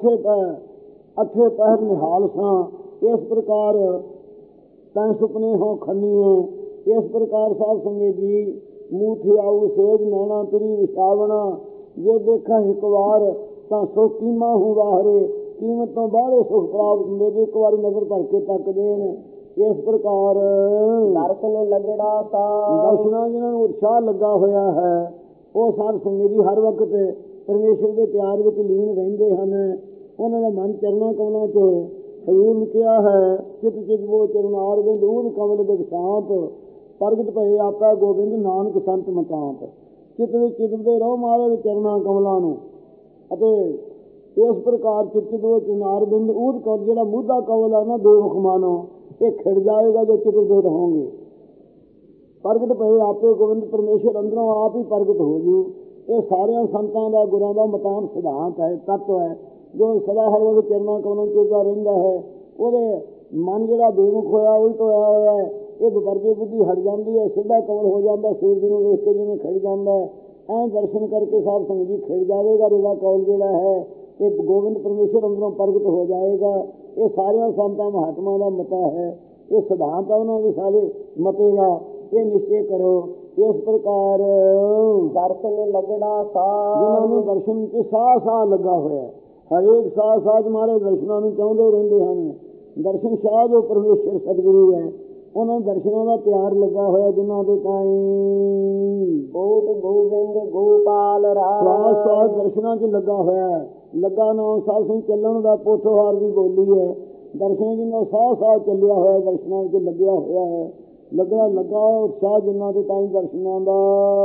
ਅੱਠੇ ਪੈਰ ਨਿਹਾਲ ਸਾਂ, ਇਸ ਪ੍ਰਕਾਰ ਤੈਂ ਸੁਪਨੇ ਹੋ ਖੰਨੀਏ। ਇਸ ਪ੍ਰਕਾਰ ਸਾਧ ਸੰਗਤ ਜੀ ਮੂਠ ਆਊ ਸੇਜ ਨੈਣਾ ਤੁਰੀ ਵਿਛਾਵਣਾ, ਜੇ ਦੇਖਾਂ ਇੱਕ ਵਾਰ ਤਾਂ ਸੋ ਕੀਮਾ ਹੂੰ ਵਾਹਰੇ, ਕੀਮਤ ਤੋਂ ਬਾਹਰੇ ਸੁਖ ਪ੍ਰਾਪਤ ਹੁੰਦੇ ਜੇ ਇੱਕ ਵਾਰੀ ਨਜ਼ਰ ਭਰ ਕੇ ਤੱਕਦੇ ਨੇ। ਇਸ ਪ੍ਰਕਾਰ ਦਰਸ਼ਨ ਲੱਗੜਾ ਸਾਹ, ਦਰਸ਼ਨਾਂ ਜਿਹਨਾਂ ਨੂੰ ਉਤਸ਼ਾਹ ਲੱਗਾ ਹੋਇਆ ਹੈ ਉਹ ਸਾਧ ਸੰਗਤ ਜੀ ਹਰ ਵਕਤ ਪਰਮੇਸ਼ਰ ਦੇ ਪਿਆਰ ਵਿੱਚ ਲੀਨ ਰਹਿੰਦੇ ਹਨ। ਉਹਨਾਂ ਦਾ ਮਨ ਚਰਨਾਂ ਕਮਲਾਂ 'ਚ ਹਜ਼ੂਰ ਨੇ ਕਿਹਾ ਹੈ, ਚਿਤ ਚਿਤਵੋ ਚਰਨਾਰ ਬਿੰਦ ਊਦ ਕਮਲ ਦੇ ਸ਼ਾਂਤ, ਪ੍ਰਗਟ ਭਏ ਆਪਾ ਗੋਬਿੰਦ ਨਾਨਕ ਸੰਤ ਮਕਾਂਤ। ਚਿੱਤ ਵਿੱਚ ਚਿਤਵਦੇ ਰਹੋ ਮਹਾਰਾਜ ਦੇ ਚਰਨਾਂ ਕਮਲਾਂ ਨੂੰ, ਅਤੇ ਇਸ ਪ੍ਰਕਾਰ ਚਿਤਵੋ ਚਰਨਾਰ ਬਿੰਦ ਊਦ ਕਮਲ ਜਿਹੜਾ ਮੂਧਾ ਕਮਲ ਹੈ ਨਾ ਬੇਮੁਖ ਮਾਨੋ, ਇਹ ਖਿੜ ਜਾਏਗਾ ਜੋ ਚਿਤਵਦੇ ਰਹੋਗੇ। ਪ੍ਰਗਟ ਭਏ ਆਪੇ ਗੋਬਿੰਦ, ਪਰਮੇਸ਼ਰ ਅੰਦਰੋਂ ਆਪ ਹੀ ਪ੍ਰਗਟ ਹੋ ਜੂ। ਇਹ ਸਾਰਿਆਂ ਸੰਤਾਂ ਦਾ ਗੁਰਾਂ ਦਾ ਮਤਾਨ ਸਿਧਾਂਤ ਹੈ, ਤੱਤ ਹੈ, ਜੋ ਸਦਾ ਹਰ ਵੇਲੇ ਚਰਨਾਂ ਕਮਲਾਂ ਚੇਤਾ ਰਹਿੰਦਾ ਹੈ। ਉਹਦੇ ਮਨ ਜਿਹੜਾ ਬੇਮੁਖ ਹੋਇਆ, ਉਲਟ ਹੋਇਆ ਹੋਇਆ ਹੈ, ਇਹ ਵਿਪਰਜੇ ਬੁੱਧੀ ਹਟ ਜਾਂਦੀ ਹੈ, ਸਿੱਧਾ ਕਮਲ ਹੋ ਜਾਂਦਾ, ਸੂਰਜ ਨੂੰ ਵੇਖ ਕੇ ਜਿਵੇਂ ਖਿੜ ਜਾਂਦਾ ਹੈ, ਐਂ ਦਰਸ਼ਨ ਕਰਕੇ ਸਾਧ ਸੰਗਤ ਜੀ ਖਿੜ ਜਾਵੇਗਾ ਰੇਵਾ ਕੌਲ ਜਿਹੜਾ ਹੈ, ਤੇ ਗੋਬਿੰਦ ਪਰਮੇਸ਼ਰ ਅੰਦਰੋਂ ਪ੍ਰਗਟ ਹੋ ਜਾਏਗਾ। ਇਹ ਸਾਰਿਆਂ ਸੰਤਾਂ ਮਹਾਤਮਾ ਦਾ ਮਤਾ ਹੈ, ਇਹ ਸਿਧਾਂਤ ਹੈ ਉਹਨਾਂ ਦੇ ਸਾਰੇ ਮਤੇ ਦਾ, ਇਹ ਨਿਸ਼ਚੈ ਕਰੋ। ਇਸ ਪ੍ਰਕਾਰ ਦਰਸ਼ਨ ਲੱਗੜਾ ਸਾਹ, ਜਿਨ੍ਹਾਂ ਨੂੰ ਦਰਸ਼ਨ 'ਚ ਸਾਹ ਲੱਗਾ ਹੋਇਆ, ਹਰੇਕ ਸਾਹ ਮਾਰੇ ਦਰਸ਼ਨਾਂ ਨੂੰ ਚਾਹੁੰਦੇ ਰਹਿੰਦੇ ਹਨ। ਦਰਸ਼ਨ ਸ਼ਾਹ ਜੋ ਪਰਮੇਸ਼ਰ ਸਤਿਗੁਰੂ ਹੈ, ਉਹਨਾਂ ਨੂੰ ਦਰਸ਼ਨਾਂ ਦਾ ਪਿਆਰ ਲੱਗਾ ਹੋਇਆ ਜਿਨ੍ਹਾਂ ਦੇ ਤਾਈਂ ਬੋਧ ਗੋਬਿੰਦ ਗੋਪਾਲ ਰਾਜ, ਸਾਹ ਦਰਸ਼ਨਾਂ 'ਚ ਲੱਗਾ ਹੋਇਆ। ਲੱਗਾ ਨਾਮ ਸਾਧ ਸਿੰਘ ਚੱਲਣ ਦਾ ਪੋਠੋਹਾਰ ਦੀ ਬੋਲੀ ਹੈ। ਦਰਸ਼ਨ ਜਿਨ੍ਹਾਂ ਸਾਹ ਚੱਲਿਆ ਹੋਇਆ, ਦਰਸ਼ਨਾਂ ਵਿੱਚ ਲੱਗਿਆ ਹੋਇਆ ਹੈ, ਲੱਗਾ ਉਤਸ਼ਾਹ ਜਿਨ੍ਹਾਂ ਦੇ ਤਾਈਂ ਦਰਸ਼ਨਾਂ ਦਾ।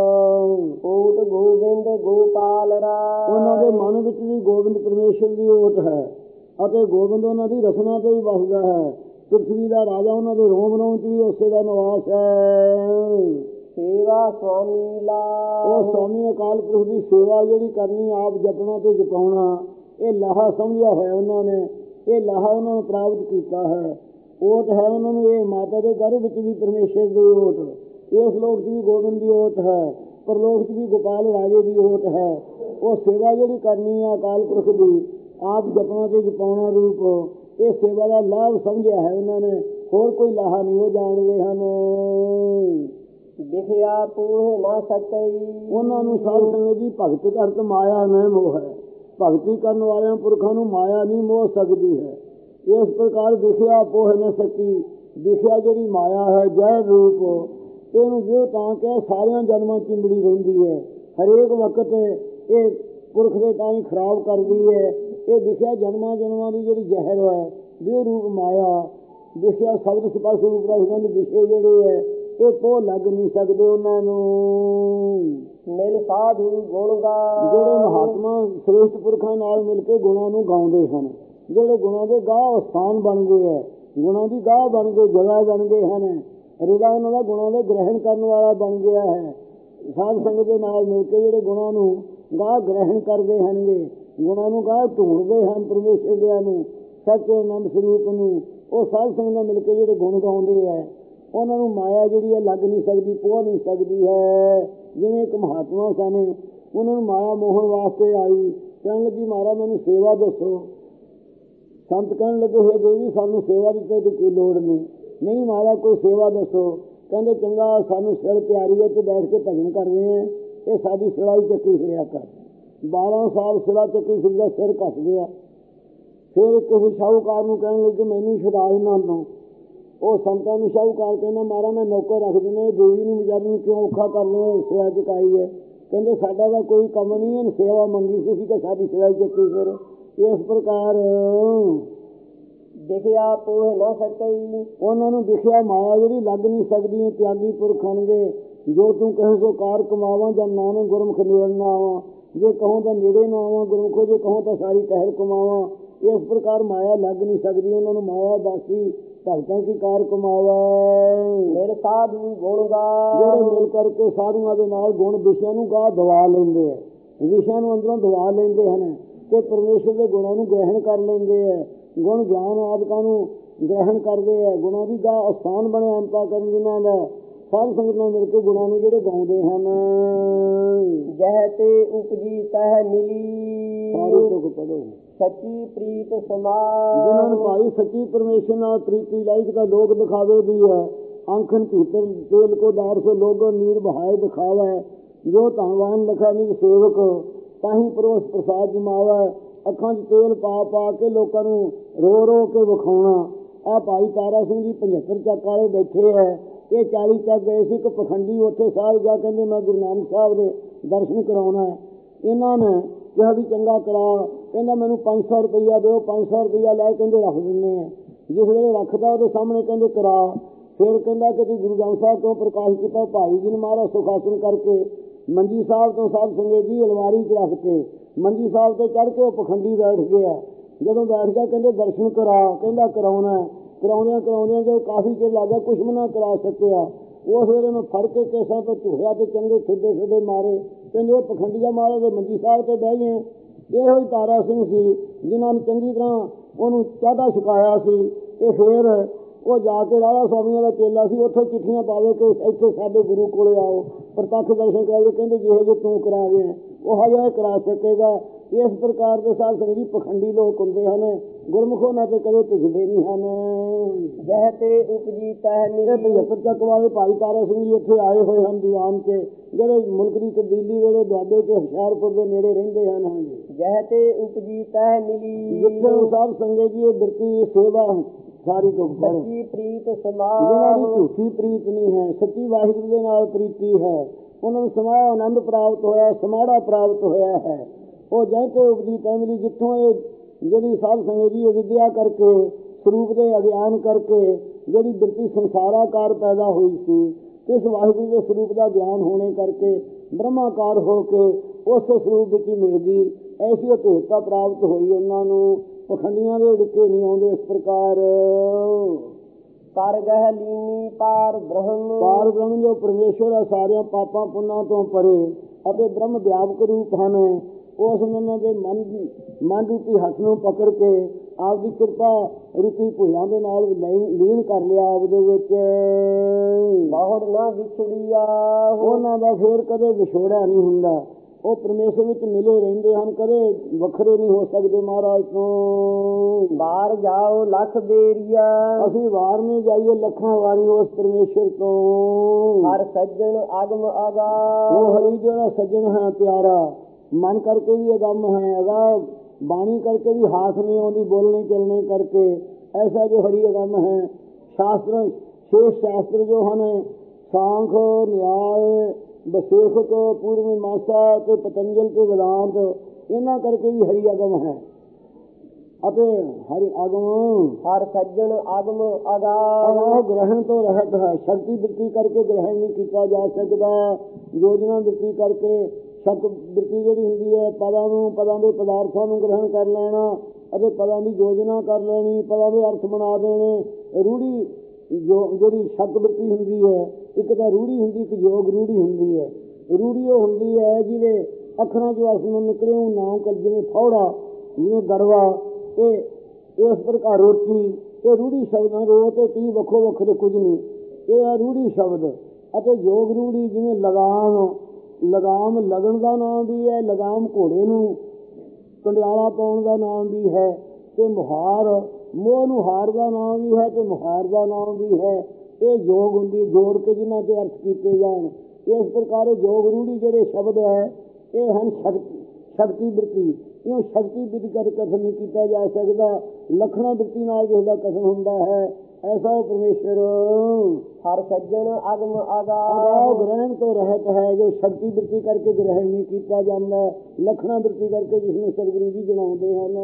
ਓਟ ਗੋਬਿੰਦ ਗੋਪਾਲ ਰਾਜ, ਉਹਨਾਂ ਦੇ ਮਨ ਵਿੱਚ ਵੀ ਗੋਬਿੰਦ ਪਰਮੇਸ਼ਰ ਦੀ ਓਟ ਹੈ, ਅਤੇ ਗੋਬਿੰਦ ਉਹਨਾਂ ਦੀ ਰਸਨਾ ਤੇ ਵੀ ਵਸਦਾ ਹੈ। ਪ੍ਰਿਥਵੀ ਦਾ ਰਾਜਾ ਉਹਨਾਂ ਦੇ ਰੋਮ 'ਚ ਵੀ ਉਸੇ ਦਾ ਨਿਵਾਸ ਹੈ। ਸੇਵਾ ਸੁਆਮੀ ਲਾ, ਉਹ ਸੁਆਮੀ ਅਕਾਲ ਪੁਰਖ ਦੀ ਸੇਵਾ ਜਿਹੜੀ ਕਰਨੀ, ਆਪ ਜਪਣਾ ਤੇ ਜਪਾਉਣਾ, ਇਹ ਲਾਹਾ ਸਮਝਿਆ ਹੋਇਆ ਉਹਨਾਂ ਨੇ, ਇਹ ਲਾਹਾ ਉਹਨਾਂ ਨੂੰ ਪ੍ਰਾਪਤ ਕੀਤਾ ਹੈ। ਓਟ ਹੈ ਉਹਨਾਂ ਨੂੰ, ਇਹ ਮਾਤਾ ਦੇ ਗਰਭ ਵਿੱਚ ਵੀ ਪਰਮੇਸ਼ਰ ਦੀ ਓਟ, ਇਸ ਲੋਕ 'ਚ ਵੀ ਗੋਬਿੰਦ ਦੀ ਓਟ ਹੈ, ਪਰਲੋਕ 'ਚ ਵੀ ਗੋਪਾਲ ਰਾਜੇ ਦੀ ਓਟ ਹੈ। ਉਹ ਸੇਵਾ ਜਿਹੜੀ ਕਰਨੀ ਹੈ ਅਕਾਲ ਪੁਰਖ ਦੀ, ਆਪ ਜਪਣਾ ਤੇ ਜਪਾਉਣਾ ਰੂਪ, ਇਹ ਸੇਵਾ ਦਾ ਲਾਭ ਸਮਝਿਆ ਹੈ ਉਹਨਾਂ ਨੇ, ਹੋਰ ਕੋਈ ਲਾਹਾ ਨਹੀਂ ਉਹ ਜਾਣਦੇ ਹਨ। ਦਿਖਿਆ ਪੂਹ ਨਾ ਸਕਈ, ਉਹਨਾਂ ਨੂੰ ਸਾਧ ਸੰਗਤ ਜੀ ਭਗਤ ਕਰਤ ਮਾਇਆ ਨਹੀਂ ਮੋਹ ਹੈ। ਭਗਤੀ ਕਰਨ ਵਾਲਿਆਂ ਪੁਰਖਾਂ ਨੂੰ ਮਾਇਆ ਨਹੀਂ ਮੋਹ ਸਕਦੀ ਹੈ। ਇਸ ਪ੍ਰਕਾਰ ਦਿਖਿਆ ਪੋਹ ਨਾ ਸਕੀ, ਦਿਖਿਆ ਜਿਹੜੀ ਮਾਇਆ ਹੈ ਜੈ ਰੂਪ, ਇਹਨੂੰ ਜਿਉ ਤਾਂ ਕਿ ਸਾਰਿਆਂ ਜਨਮਾਂ ਚਿੰਬੜੀ ਰਹਿੰਦੀ ਹੈ, ਹਰੇਕ ਵਕਤ ਇਹ ਪੁਰਖ ਦੇ ਤਾਂ ਹੀ ਖਰਾਬ ਕਰਦੀ ਹੈ। ਇਹ ਦਿਖਿਆ ਜਨਮਾਂ ਦੀ ਜਿਹੜੀ ਜ਼ਹਿਰ ਹੈ, ਵਿਉ ਰੂਪ ਮਾਇਆ ਦਿਖਿਆ ਸ਼ਬਦ ਸਪਰਸ਼ ਰੂਪ ਰਸਗੰਧ ਵਿਸ਼ੇ ਜਿਹੜੇ ਹੈ, ਇਹ ਪੋਹ ਲੱਗ ਨਹੀਂ ਸਕਦੇ ਉਹਨਾਂ ਨੂੰ। ਮਿਲ ਸਾਧੂ ਗੁਣ ਗਾ, ਜਿਹੜੇ ਮਹਾਤਮਾ ਸ੍ਰੇਸ਼ਟ ਪੁਰਖਾਂ ਨਾਲ ਮਿਲ ਕੇ ਗੁਣਾਂ ਨੂੰ ਗਾਉਂਦੇ ਹਨ, ਜਿਹੜੇ ਗੁਣਾਂ ਦੇ ਗਾਹ ਸਥਾਨ ਬਣ ਗਏ ਹੈ, ਗੁਣਾਂ ਦੀ ਗਾਹ ਬਣ ਗਏ, ਜਗ੍ਹਾ ਬਣ ਗਏ ਹਨ, ਹਿਰਦਾ ਉਹਨਾਂ ਦਾ ਗੁਣਾਂ ਦੇ ਗ੍ਰਹਿਣ ਕਰਨ ਵਾਲਾ ਬਣ ਗਿਆ ਹੈ। ਸਾਧ ਸੰਗਤ ਦੇ ਨਾਲ ਮਿਲ ਕੇ ਜਿਹੜੇ ਗੁਣਾਂ ਨੂੰ ਗਾਹ ਗ੍ਰਹਿਣ ਕਰਦੇ ਹਨਗੇ, ਗੁਣਾਂ ਨੂੰ ਗਾਹ ਢੂੰਡਦੇ ਹਨ, ਪਰਮੇਸ਼ਰ ਦਿਆਂ ਨੂੰ, ਸੱਚੇ ਆਨੰਦ ਸਰੂਪ ਨੂੰ, ਉਹ ਸਾਧ ਸੰਗਤ ਨਾਲ ਮਿਲ ਕੇ ਜਿਹੜੇ ਗੁਣ ਗਾਉਂਦੇ ਹੈ, ਉਹਨਾਂ ਨੂੰ ਮਾਇਆ ਜਿਹੜੀ ਹੈ ਲੱਗ ਨਹੀਂ ਸਕਦੀ, ਪੋਹ ਨਹੀਂ ਸਕਦੀ ਹੈ। ਜਿਵੇਂ ਇੱਕ ਮਹਾਤਮਾ ਸਨ, ਉਹਨਾਂ ਨੂੰ ਮਾਇਆ ਮੋਹਣ ਵਾਸਤੇ ਆਈ, ਕਹਿਣ ਲੱਗੀ ਮਹਾਰਾਜ ਮੈਨੂੰ ਸੇਵਾ ਦੱਸੋ। ਸੰਤ ਕਹਿਣ ਲੱਗੇ ਹੋਏ ਦੇਵੀ ਸਾਨੂੰ ਸੇਵਾ ਦੀ ਤਾਂ ਕੋਈ ਲੋੜ ਨਹੀਂ ਮਹਾਰਾਜ ਕੋਈ ਸੇਵਾ ਦੱਸੋ। ਕਹਿੰਦੇ ਚੰਗਾ ਸਾਨੂੰ ਸਿਰ ਪਿਆਰੀ ਹੈ ਤੇ ਬੈਠ ਕੇ ਭਜਨ ਕਰਦੇ ਹਾਂ, ਇਹ ਸਾਡੀ ਸਿਲਾਈ ਚੱਕੀ ਫਿਰਿਆ ਕਰ। 12 ਸਾਲ ਸਿਲਾ ਚੱਕੀ ਫਿਰਦਾ, ਸਿਰ ਘਸ ਗਿਆ। ਫਿਰ ਕਿਸੇ ਸ਼ਾਹੂਕਾਰ ਨੂੰ ਕਹਿਣ ਲੱਗੇ ਮੈਨੂੰ ਛੁਡਾ ਇਹਨਾਂ ਤੋਂ। ਉਹ ਸੰਤਾਂ ਨੂੰ ਸ਼ਾਹੂਕਾਰ ਕਹਿੰਦਾ ਮਹਾਰਾਜ ਮੈਂ ਨੌਕਰ ਰੱਖ ਦਿੰਦਾ, ਦੇਵੀ ਨੂੰ ਵਿਚਾਰੀ ਨੂੰ ਕਿਉਂ ਔਖਾ ਕਰ ਲਿਆ, ਸਿਲਾ ਚੁਕਾਈ ਹੈ। ਕਹਿੰਦੇ ਸਾਡਾ ਤਾਂ ਕੋਈ ਕੰਮ ਨਹੀਂ ਹੈ, ਸੇਵਾ ਮੰਗੀ ਸੀ ਕਿ ਸਾਡੀ ਸਿਲਾਈ ਚੱਕੀ ਫਿਰ। ਇਸ ਪ੍ਰਕਾਰ ਦਿਖਿਆ ਪੋਹ ਨਾ ਸਕਈ, ਉਹਨਾਂ ਨੂੰ ਦਿਖਿਆ ਮਾਇਆ ਜਿਹੜੀ ਲੱਗ ਨਹੀਂ ਸਕਦੀ। ਤਿਆਗੀ ਪੁਰਖ ਹਨਗੇ, ਜੋ ਤੂੰ ਕਹੇ ਸੋ ਕਾਰ ਕਮਾਵਾਂ, ਜਾਂ ਨਾਨਕ ਗੁਰਮੁਖ ਨੇੜ ਨਾ ਆਵਾਂ। ਜੇ ਕਹੋ ਤਾਂ ਨੇੜੇ ਨਾ ਆਵਾਂ ਗੁਰਮੁਖੋ, ਜੇ ਕਹੋ ਤਾਂ ਸਾਰੀ ਕਹਿਰ ਕਮਾਵਾਂ। ਇਸ ਪ੍ਰਕਾਰ ਮਾਇਆ ਲੱਗ ਨਹੀਂ ਸਕਦੀ ਉਹਨਾਂ ਨੂੰ, ਮਾਇਆ ਦਾਸੀ ਭਗਤਾਂ ਕੀ ਕਾਰ ਕਮਾਵਾ। ਮਿਲ ਸਾਧੂ ਗੁਣ ਗਾ, ਜਿਹੜੇ ਮਿਲ ਕਰਕੇ ਸਾਧੂਆਂ ਦੇ ਨਾਲ ਗੁਣ ਵਿਸ਼ਿਆਂ ਨੂੰ ਗਾਹ ਦਵਾ ਲੈਂਦੇ ਹੈ, ਵਿਸ਼ਿਆਂ ਨੂੰ ਅੰਦਰੋਂ ਦਵਾ ਲੈਂਦੇ ਹਨ ਤੇ ਪਰਮੇਸ਼ਰ ਦੇ ਗੁਣਾਂ ਨੂੰ ਗ੍ਰਹਿਣ ਕਰ ਲੈਂਦੇ ਹੈ, ਗੁਣ ਗਿਆਨ ਆਦਿਕਾਂ ਨੂੰ ਗ੍ਰਹਿਣ ਕਰਦੇ ਹੈ। ਗੁਣਾਂ ਦੀ ਗਾਹ ਅਸਥਾਨ ਬਣਿਆ ਅੰਤਾ ਕਰਨ ਜਿਨ੍ਹਾਂ ਦਾ, ਸਾਧ ਸੰਗਤ ਨਾਲ ਮਿਲ ਕੇ ਗੁਣਾਂ ਨੂੰ ਜਿਹੜੇ ਗਾਉਂਦੇ ਹਨ। ਜਹ ਤੇ ਉਪਜੀ ਤਹ ਮਿਲੀ, ਸਾਰੇ ਤੁਕ ਪੜੋ। ਸੱਚੀ ਪ੍ਰੀਤ ਸਮਾ, ਜਿਨ੍ਹਾਂ ਨੂੰ ਭਾਈ ਸੱਚੀ ਪਰਮੇਸ਼ਰ ਨਾਲ ਪ੍ਰੀਤੀ ਲਾਇਕ ਦਾ ਲੋਕ ਦਿਖਾਵੇ ਦੀ ਹੈ। ਅੰਖਨ ਭੀਤਰ ਤੇਲ ਕੋ ਦਾਰ ਸੋ ਲੋਗੋ ਨੀਰ ਬਹਾਏ ਦਿਖਾਵਾ, ਜੋ ਧਨਵਾਨ ਲਖਾ ਨਿਜ ਸੇਵਕ ਤਾਹੀਂ ਪਰੋਸ ਪ੍ਰਸਾਦ ਜਮਾਵਾ। ਅੱਖਾਂ 'ਚ ਤੇਲ ਪਾ ਪਾ ਕੇ ਲੋਕਾਂ ਨੂੰ ਰੋ ਰੋ ਕੇ ਵਿਖਾਉਣਾ। ਆਹ ਭਾਈ ਤਾਰਾ ਸਿੰਘ ਜੀ 75 ਚੱਕ ਵਾਲੇ ਬੈਠੇ ਹੈ, ਇਹ 40 ਚੱਕ ਗਏ ਸੀ। ਇੱਕ ਪਖੰਡੀ ਉੱਥੇ ਸਾਹਿਬ ਜਾ ਕਹਿੰਦੇ ਮੈਂ ਗੁਰੂ ਨਾਨਕ ਸਾਹਿਬ ਦੇ ਦਰਸ਼ਨ ਕਰਾਉਣਾ ਹੈ। ਇਹਨਾਂ ਨੇ ਕਿਹਾ ਵੀ ਚੰਗਾ ਕਰਾ, ਕਹਿੰਦਾ ਮੈਨੂੰ 500 ਰੁਪਈਆ ਦਿਓ। 500 ਰੁਪਈਆ ਲੈ ਕਹਿੰਦੇ ਰੱਖ ਦਿੰਦੇ ਆ। ਜਿਸ ਵੇਲੇ ਰੱਖਦਾ ਉਹਦੇ ਸਾਹਮਣੇ ਕਹਿੰਦੇ ਕਰਾ। ਫਿਰ ਕਹਿੰਦਾ ਕਿ ਤੂੰ ਗੁਰੂ ਗ੍ਰੰਥ ਸਾਹਿਬ ਤੋਂ ਪ੍ਰਕਾਸ਼ ਕੀਤਾ। ਭਾਈ ਜੀ ਨੇ ਮਹਾਰਾਜ ਸੁਖਾਸਨ ਕਰਕੇ ਮੰਜੀ ਸਾਹਿਬ ਤੋਂ ਸਾਧ ਸੰਗਤ ਜੀ ਅਲਮਾਰੀ 'ਚ ਰੱਖਤੇ। ਮੰਜੀ ਸਾਹਿਬ ਤੇ ਚੜ੍ਹ ਕੇ ਉਹ ਪਖੰਡੀ ਬੈਠ ਗਿਆ। ਜਦੋਂ ਬੈਠ ਗਿਆ ਕਹਿੰਦੇ ਦਰਸ਼ਨ ਕਰਾ, ਕਹਿੰਦਾ ਕਰਾਉਣਾ। ਕਰਾਉਂਦਿਆਂ ਜੋ ਕਾਫੀ ਚਿਰ ਲੱਗ ਗਿਆ, ਕੁਛ ਵੀ ਨਾ ਕਰਾ ਸਕਿਆ। ਉਸ ਵੇਲੇ ਮੈਂ ਫੜ ਕੇ ਕੇਸਾਂ ਤੋਂ ਝੁਰਿਆ ਤੇ ਚੰਗੇ ਠੁੱਡੇ ਮਾਰੇ। ਕਹਿੰਦੇ ਉਹ ਪਖੰਡੀਆ ਮਾਰੇ ਦੇ ਮੰਜੀ ਸਾਹਿਬ ਤੇ ਬਹਿ ਗਏ। ਇਹੋ ਹੀ ਤਾਰਾ ਸਿੰਘ ਸੀ ਜਿਨ੍ਹਾਂ ਨੇ ਚੰਗੀ ਤਰ੍ਹਾਂ ਉਹਨੂੰ ਚਾਹਦਾ ਛਕਾਇਆ ਸੀ। ਇਹ ਫਿਰ ਉਹ ਜਾ ਕੇ ਰਾਧਾ ਸਵਾਮੀਆਂ ਦਾ ਚੇਲਾ ਸੀ, ਉੱਥੇ ਚਿੱਠੀਆਂ ਪਾਵੇ ਕਿ ਇੱਥੇ ਸਾਡੇ ਗੁਰੂ ਕੋਲੇ ਆਓ, ਪ੍ਰਤੱਖ ਦਰਸ਼ਨ ਕਰਾਈਏ। ਕਹਿੰਦੇ ਜਿਹੋ ਜਿਹੇ ਤੂੰ ਕਰਾ ਗਿਆ ਉਹ ਹਜੇ ਕਰਾ ਸਕੇਗਾ। ਇਸ ਪ੍ਰਕਾਰ ਦੇ ਸਾਧ ਸੰਗਤ ਜੀ ਪਖੰਡੀ ਲੋਕ ਹੁੰਦੇ ਹਨ, ਗੁਰਮੁਖ ਉਹਨਾਂ ਤੇ ਕਦੇ ਪੁੱਛਦੇ ਨਹੀਂ ਹਨ। ਜਹ ਤੇ ਉਪਜੀ ਤਹ ਮਿਲੀ, 75 ਚੱਕ ਵਾਲੇ ਭਾਈ ਤਾਰਾ ਸਿੰਘ ਜੀ ਇੱਥੇ ਆਏ ਹੋਏ ਹਨ ਦੀਵਾਨ 'ਚ, ਜਿਹੜੇ ਮੁਲਕ ਦੀ ਤਬਦੀਲੀ ਵੇਲੇ ਦੁਆਬੇ 'ਚ ਹੁਸ਼ਿਆਰਪੁਰ ਦੇ ਨੇੜੇ ਰਹਿੰਦੇ ਹਨ। ਹਾਂਜੀ, ਜਹ ਤੇ ਉਪਜੀ ਤਹ ਮਿਲੀ, ਜਿੱਥੇ ਉਹ ਸਾਧ ਸੰਗਤ ਜੀ ਇਹ ਬਿਰਤੀ ਸੇਵਾ ਸਾਰੀ ਤੋਂ ਸੱਚੀ ਪ੍ਰੀਤ ਸਮਾ, ਜਿਹਨਾਂ ਦੀ ਝੂਠੀ ਪ੍ਰੀਤ ਨਹੀਂ ਹੈ, ਸੱਚੀ ਵਾਹਿਗੁਰੂ ਦੇ ਨਾਲ ਪ੍ਰੀਤੀ ਹੈ, ਉਹਨਾਂ ਨੂੰ ਸਮਾ ਆਨੰਦ ਪ੍ਰਾਪਤ ਹੋਇਆ, ਸਮਾੜਾ ਪ੍ਰਾਪਤ ਹੋਇਆ ਹੈ। ਉਹ ਜਹ ਤੇ ਉਪਜੀ ਤਹ ਮਿਲੀ, ਜਿੱਥੋਂ ਇਹ ਜਿਹੜੀ ਸਾਧ ਸੰਗਤ ਜੀ ਵਿਦਿਆ ਕਰਕੇ ਸਰੂਪ ਦੇ ਅਗਿਆਨ ਕਰਕੇ ਜਿਹੜੀ ਬਿਰਤੀ ਸੰਸਾਰਾਕਾਰ ਪੈਦਾ ਹੋਈ ਸੀ, ਇਸ ਵਾਹਿਗੁਰੂ ਦੇ ਸਰੂਪ ਦਾ ਗਿਆਨ ਹੋਣੇ ਕਰਕੇ ਬ੍ਰਹਮਾਕਾਰ ਹੋ ਕੇ ਉਸ ਸਰੂਪ ਵਿੱਚ ਹੀ ਮਿਲਦੀ, ਐਸੀ ਅਭੇਦਤਾ ਪ੍ਰਾਪਤ ਹੋਈ ਉਹਨਾਂ ਨੂੰ। ਪਖੰਡੀਆਂ ਦੇ ਉੜਕੇ ਨਹੀਂ ਆਉਂਦੇ। ਇਸ ਪ੍ਰਕਾਰ ਕਰ ਗਹਿ ਲੀਨੀ ਪਾਰ ਬ੍ਰਹਮ ਜੋ ਪਰਮੇਸ਼ਵਰ ਹੈ, ਸਾਰਿਆਂ ਪਾਪਾਂ ਪੁੰਨਾਂ ਤੋਂ ਪਰੇ ਅਤੇ ਬ੍ਰਹਮ ਵਿਆਪਕ ਰੂਪ ਹਨ। ਉਸ ਉਹਨਾਂ ਦੇ ਮਨ ਰੂਪੀ ਹੱਥ ਨੂੰ ਪਕੜ ਕੇ ਆਪਦੀ ਕਿਰਪਾ ਰੂਪੀ ਭੁਜਾਂ ਦੇ ਨਾਲ ਲੀਨ ਕਰ ਲਿਆ ਆਪਦੇ ਵਿੱਚ। ਬਾਹਰ ਨਾ ਵਿਛੜੀਆ, ਉਹਨਾਂ ਦਾ ਫੇਰ ਕਦੇ ਵਿਛੋੜਾ ਨਹੀਂ ਹੁੰਦਾ। ਉਹ ਪਰਮੇਸ਼ਰ ਵਿੱਚ ਮਿਲੇ ਰਹਿੰਦੇ ਹਨ, ਕਦੇ ਵੱਖਰੇ ਨਹੀਂ ਹੋ ਸਕਦੇ ਮਹਾਰਾਜ ਤੋਂ। ਬਾਹਰ ਜਾਓ ਲੱਖ ਬੇਰੀਆ, ਅਸੀਂ ਵਾਰ ਨਹੀਂ ਜਾਈਏ ਲੱਖਾਂ ਵਾਰੀ ਉਸ ਪਰਮੇਸ਼ਰ ਤੋਂ। ਹਰ ਸੱਜਣ ਆਗਮ ਆਗਾ, ਉਹ ਹਰੀ ਜਿਹੜਾ ਸੱਜਣ ਹੈ ਪਿਆਰਾ, ਮਨ ਕਰਕੇ ਵੀ ਅਗੰਮ ਹੈ, ਅਗਾ ਬਾਣੀ ਕਰਕੇ ਵੀ ਹਾਥ ਨਹੀਂ ਆਉਂਦੀ, ਬੋਲਣੇ ਚੱਲਣੇ ਕਰਕੇ। ਐਸਾ ਜੋ ਹਰੀ ਅਗੰਮ ਹੈ। ਸ਼ਾਸਤਰ ਸ਼ੇਸ਼ ਸ਼ਾਸਤਰ ਜੋ ਹਨ ਸਾਂਖ ਨਿਆਏ ਬਸੇਖਕ ਪੂਰਨਮਾਸਾ ਤੇ ਪਤੰਜਲ ਤੇ ਵਿਦਾਂਤ ਇਹਨਾਂ ਕਰਕੇ ਵੀ ਹਰੀ ਆਗਮ ਹੈ। ਅਤੇ ਹਰਿ ਆਗਮ ਹਰ ਸੱਜਣ ਆਗਮ ਆਗਾਹ ਉਹ ਗ੍ਰਹਿਣ ਤੋਂ ਰਹਿਤ ਹੈ। ਸ਼ਕਤੀ ਬ੍ਰਿਤੀ ਕਰਕੇ ਗ੍ਰਹਿਣ ਨਹੀਂ ਕੀਤਾ ਜਾ ਸਕਦਾ। ਯੋਜਨਾ ਬ੍ਰਿਤੀ ਕਰਕੇ ਸ਼ਕ ਬ੍ਰਿਤੀ ਜਿਹੜੀ ਹੁੰਦੀ ਹੈ ਪਦਾਂ ਨੂੰ, ਪਦਾਂ ਦੇ ਪਦਾਰਥਾਂ ਨੂੰ ਗ੍ਰਹਿਣ ਕਰ ਲੈਣਾ ਅਤੇ ਪਦਾਂ ਦੀ ਯੋਜਨਾ ਕਰ ਲੈਣੀ, ਪਦਾਂ ਦੇ ਅਰਥ ਬਣਾ ਦੇਣੇ। ਰੂੜੀ ਜਿਹੜੀ ਸ਼ਕ ਬ੍ਰਿਤੀ ਹੁੰਦੀ ਹੈ, ਇੱਕ ਤਾਂ ਰੂੜੀ ਹੁੰਦੀ, ਇੱਕ ਯੋਗ ਰੂੜੀ ਹੁੰਦੀ ਹੈ। ਰੂੜੀ ਉਹ ਹੁੰਦੀ ਹੈ ਜਿਹਦੇ ਅੱਖਰਾਂ ਚੋਂ ਅਰਥ ਨੂੰ ਨਿਕਲੇ ਉਹ ਨਾਮ ਕਰ, ਜਿਵੇਂ ਫੌੜਾ, ਜਿਵੇਂ ਗੜਵਾ, ਇਹ ਇਸ ਪ੍ਰਕਾਰ ਰੋਟੀ, ਇਹ ਰੂੜੀ ਸ਼ਬਦਾਂ ਰੋ ਤੇ ਤੀ ਵੱਖੋ ਵੱਖਰੇ ਕੁਝ ਨਹੀਂ, ਇਹ ਹੈ ਰੂੜੀ ਸ਼ਬਦ। ਅਤੇ ਯੋਗ ਰੂੜੀ ਜਿਵੇਂ ਲਗਾਮ, ਲਗਾਮ ਲਗਣ ਦਾ ਨਾਮ ਵੀ ਹੈ, ਲਗਾਮ ਘੋੜੇ ਨੂੰ ਕੰਡਿਆਲਾ ਪਾਉਣ ਦਾ ਨਾਮ ਵੀ ਹੈ, ਤੇ ਮੁਹਾਰ ਮੋਹ ਨੂੰ ਹਾਰ ਦਾ ਨਾਮ ਵੀ ਹੈ, ਤੇ ਮੁਹਾਰ ਦਾ ਨਾਮ ਵੀ ਹੈ। ਇਹ ਯੋਗ ਹੁੰਦੀ ਜੋੜ ਕੇ ਜਿਨ੍ਹਾਂ ਤੇ ਅਰਥ ਕੀਤੇ ਜਾਣ। ਇਸ ਪ੍ਰਕਾਰ ਯੋਗ ਰੂੜੀ ਜਿਹੜੇ ਸ਼ਬਦ ਹੈ ਇਹ ਹਨ ਸ਼ਕਤੀ ਬ੍ਰਿਤੀ। ਇਹ ਸ਼ਕਤੀ ਬ੍ਰਿਤੀ ਕਰਕੇ ਕਥਨ ਨਹੀਂ ਕੀਤਾ ਜਾ ਸਕਦਾ। ਲਖਣਾ ਬ੍ਰਿਤੀ ਨਾਲ ਜਿਸ ਦਾ ਕਥਨ ਹੁੰਦਾ ਹੈ ਐਸਾ ਪਰਮੇਸ਼ਰ ਹਰ ਸੱਜਣ ਆਗਮ ਆਗਾਹ ਗ੍ਰਹਿਣ ਤੋਂ ਰਹਿਤ ਹੈ, ਜੋ ਸ਼ਕਤੀ ਬ੍ਰਿਤੀ ਕਰਕੇ ਗ੍ਰਹਿਣ ਨਹੀਂ ਕੀਤਾ ਜਾਂਦਾ। ਲਖਣਾ ਬ੍ਰਿਤੀ ਕਰਕੇ ਜਿਸ ਨੂੰ ਸਤਿਗੁਰੂ ਜੀ ਜਣਾਉਂਦੇ ਹਨ।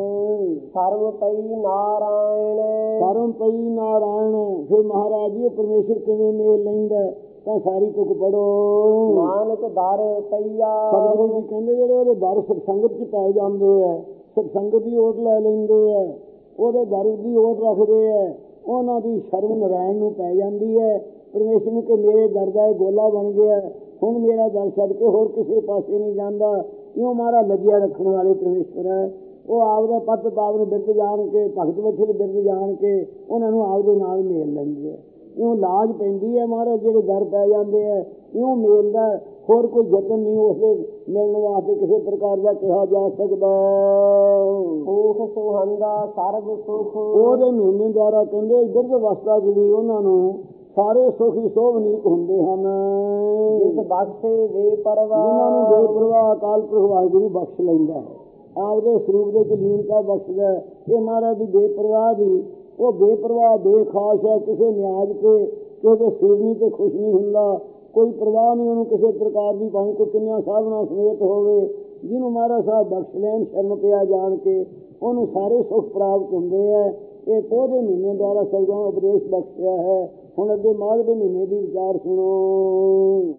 ਸਰਮ ਪਈ ਨਾਰਾਇਣ, ਸਰਮ ਪਈ ਨਾਰਾਇਣ। ਫਿਰ ਮਹਾਰਾਜ ਜੀ ਪਰਮੇਸ਼ਰ ਕਿਵੇਂ ਮੇਲ ਲੈਂਦਾ ਤਾਂ ਸਾਰੀ ਤੁਕ ਪੜੋ। ਨਾਨਕ ਦਰ ਪਈਆ, ਸਤਿਗੁਰੂ ਜੀ ਕਹਿੰਦੇ ਜਿਹੜੇ ਉਹਦੇ ਦਰ ਸਤਸੰਗਤ ਚ ਪੈ ਜਾਂਦੇ ਹੈ, ਸਤਸੰਗਤ ਦੀ ਓਟ ਲੈ ਲੈਂਦੇ ਹੈ, ਉਹਦੇ ਦਰ ਦੀ ਓਟ ਰੱਖਦੇ ਹੈ, ਉਹਨਾਂ ਦੀ ਸ਼ਰਮ ਨਾਰਾਇਣ ਨੂੰ ਪੈ ਜਾਂਦੀ ਹੈ। ਪਰਮੇਸ਼ਰ ਨੂੰ ਕਿ ਮੇਰੇ ਦਰ ਦਾ ਇਹ ਗੋਲਾ ਬਣ ਗਿਆ, ਹੁਣ ਮੇਰਾ ਦਰ ਛੱਡ ਕੇ ਹੋਰ ਕਿਸੇ ਪਾਸੇ ਨਹੀਂ ਜਾਂਦਾ। ਇਉਂ ਮਾਰਾ ਲੱਗਿਆ ਰੱਖਣ ਵਾਲੇ ਪਰਮੇਸ਼ਰ ਹੈ। ਉਹ ਆਪਦਾ ਪੱਤ ਪਾਵਨ ਬਿਰਦ ਜਾਣ ਕੇ, ਭਗਤ ਬੱਚੇ ਦੇ ਬਿਰਦ ਜਾਣ ਕੇ ਉਹਨਾਂ ਨੂੰ ਆਪਦੇ ਨਾਲ ਮੇਲ ਲੈਂਦੇ ਹੈ। ਇਉਂ ਲਾਜ ਪੈਂਦੀ ਹੈ ਮਹਾਰਾਜ ਜਿਹੜੇ ਦਰ ਪੈ ਜਾਂਦੇ ਹੈ, ਇਉਂ ਮੇਲ ਦਾ ਹੋਰ ਕੋਈ ਯਤਨ ਨਹੀਂ ਉਸਦੇ ਮਿਲਣ ਵਾਸਤੇ ਕਿਸੇ ਪ੍ਰਕਾਰ ਦਾ ਕਿਹਾ ਜਾ ਸਕਦਾ। ਸੁਖ ਸੁਹੰਦਾ ਸਰਬ ਸੁਖ, ਉਹਦੇ ਮਹੀਨੇ ਦੁਆਰਾ ਕਹਿੰਦੇ ਬਿਰਧ ਅਵਸਥਾ ਜਿਹੜੀ ਉਹਨਾਂ ਨੂੰ ਸਾਰੇ ਸੁਖ ਹੀ ਸੋਭਨੀਕ ਹੁੰਦੇ ਹਨ। ਜਿਸ ਬਖਸ਼ੇ ਬੇਪਰਵਾਹ, ਜਿਨ੍ਹਾਂ ਨੂੰ ਬੇਪਰਵਾਹ ਅਕਾਲ ਪੁਰਖ ਵਾਹਿਗੁਰੂ ਬਖਸ਼ ਲੈਂਦਾ ਹੈ, ਆਪਦੇ ਸਰੂਪ ਦੇ ਵਿੱਚ ਲੀਨਤਾ ਬਖਸ਼ਦਾ ਹੈ। ਇਹ ਮਹਾਰਾਜ ਦੀ ਬੇਪਰਵਾਹ ਦੀ, ਉਹ ਬੇਪਰਵਾਹ ਬੇਖਾਸ ਹੈ, ਕਿਸੇ ਨਿਆਜ ਤੇ ਕਿਸੇ ਸਿਰਨੀ ਤੇ ਖੁਸ਼ ਨਹੀਂ ਹੁੰਦਾ, ਕੋਈ ਪ੍ਰਵਾਹ ਨਹੀਂ ਉਹਨੂੰ ਕਿਸੇ ਪ੍ਰਕਾਰ ਦੀ, ਭਾਵੇਂ ਕੋਈ ਕਿੰਨੀਆਂ ਸਾਧਨਾ ਸਮੇਤ ਹੋਵੇ। ਜਿਹਨੂੰ ਮਹਾਰਾਜ ਸਾਹਿਬ ਬਖਸ਼ ਲੈਣ ਸ਼ਰਨ ਪਿਆ ਜਾਣ ਕੇ ਉਹਨੂੰ ਸਾਰੇ ਸੁੱਖ ਪ੍ਰਾਪਤ ਹੁੰਦੇ ਹੈ। ਇਹ ਪੋਹ ਦੇ ਮਹੀਨੇ ਦੁਆਰਾ ਸਤਿਗੁਰਾਂ ਉਪਦੇਸ਼ ਬਖਸ਼ਿਆ ਹੈ। ਹੁਣ ਅੱਗੇ ਮਾਘ ਦੇ ਮਹੀਨੇ ਦੀ ਵਿਚਾਰ ਸੁਣੋ।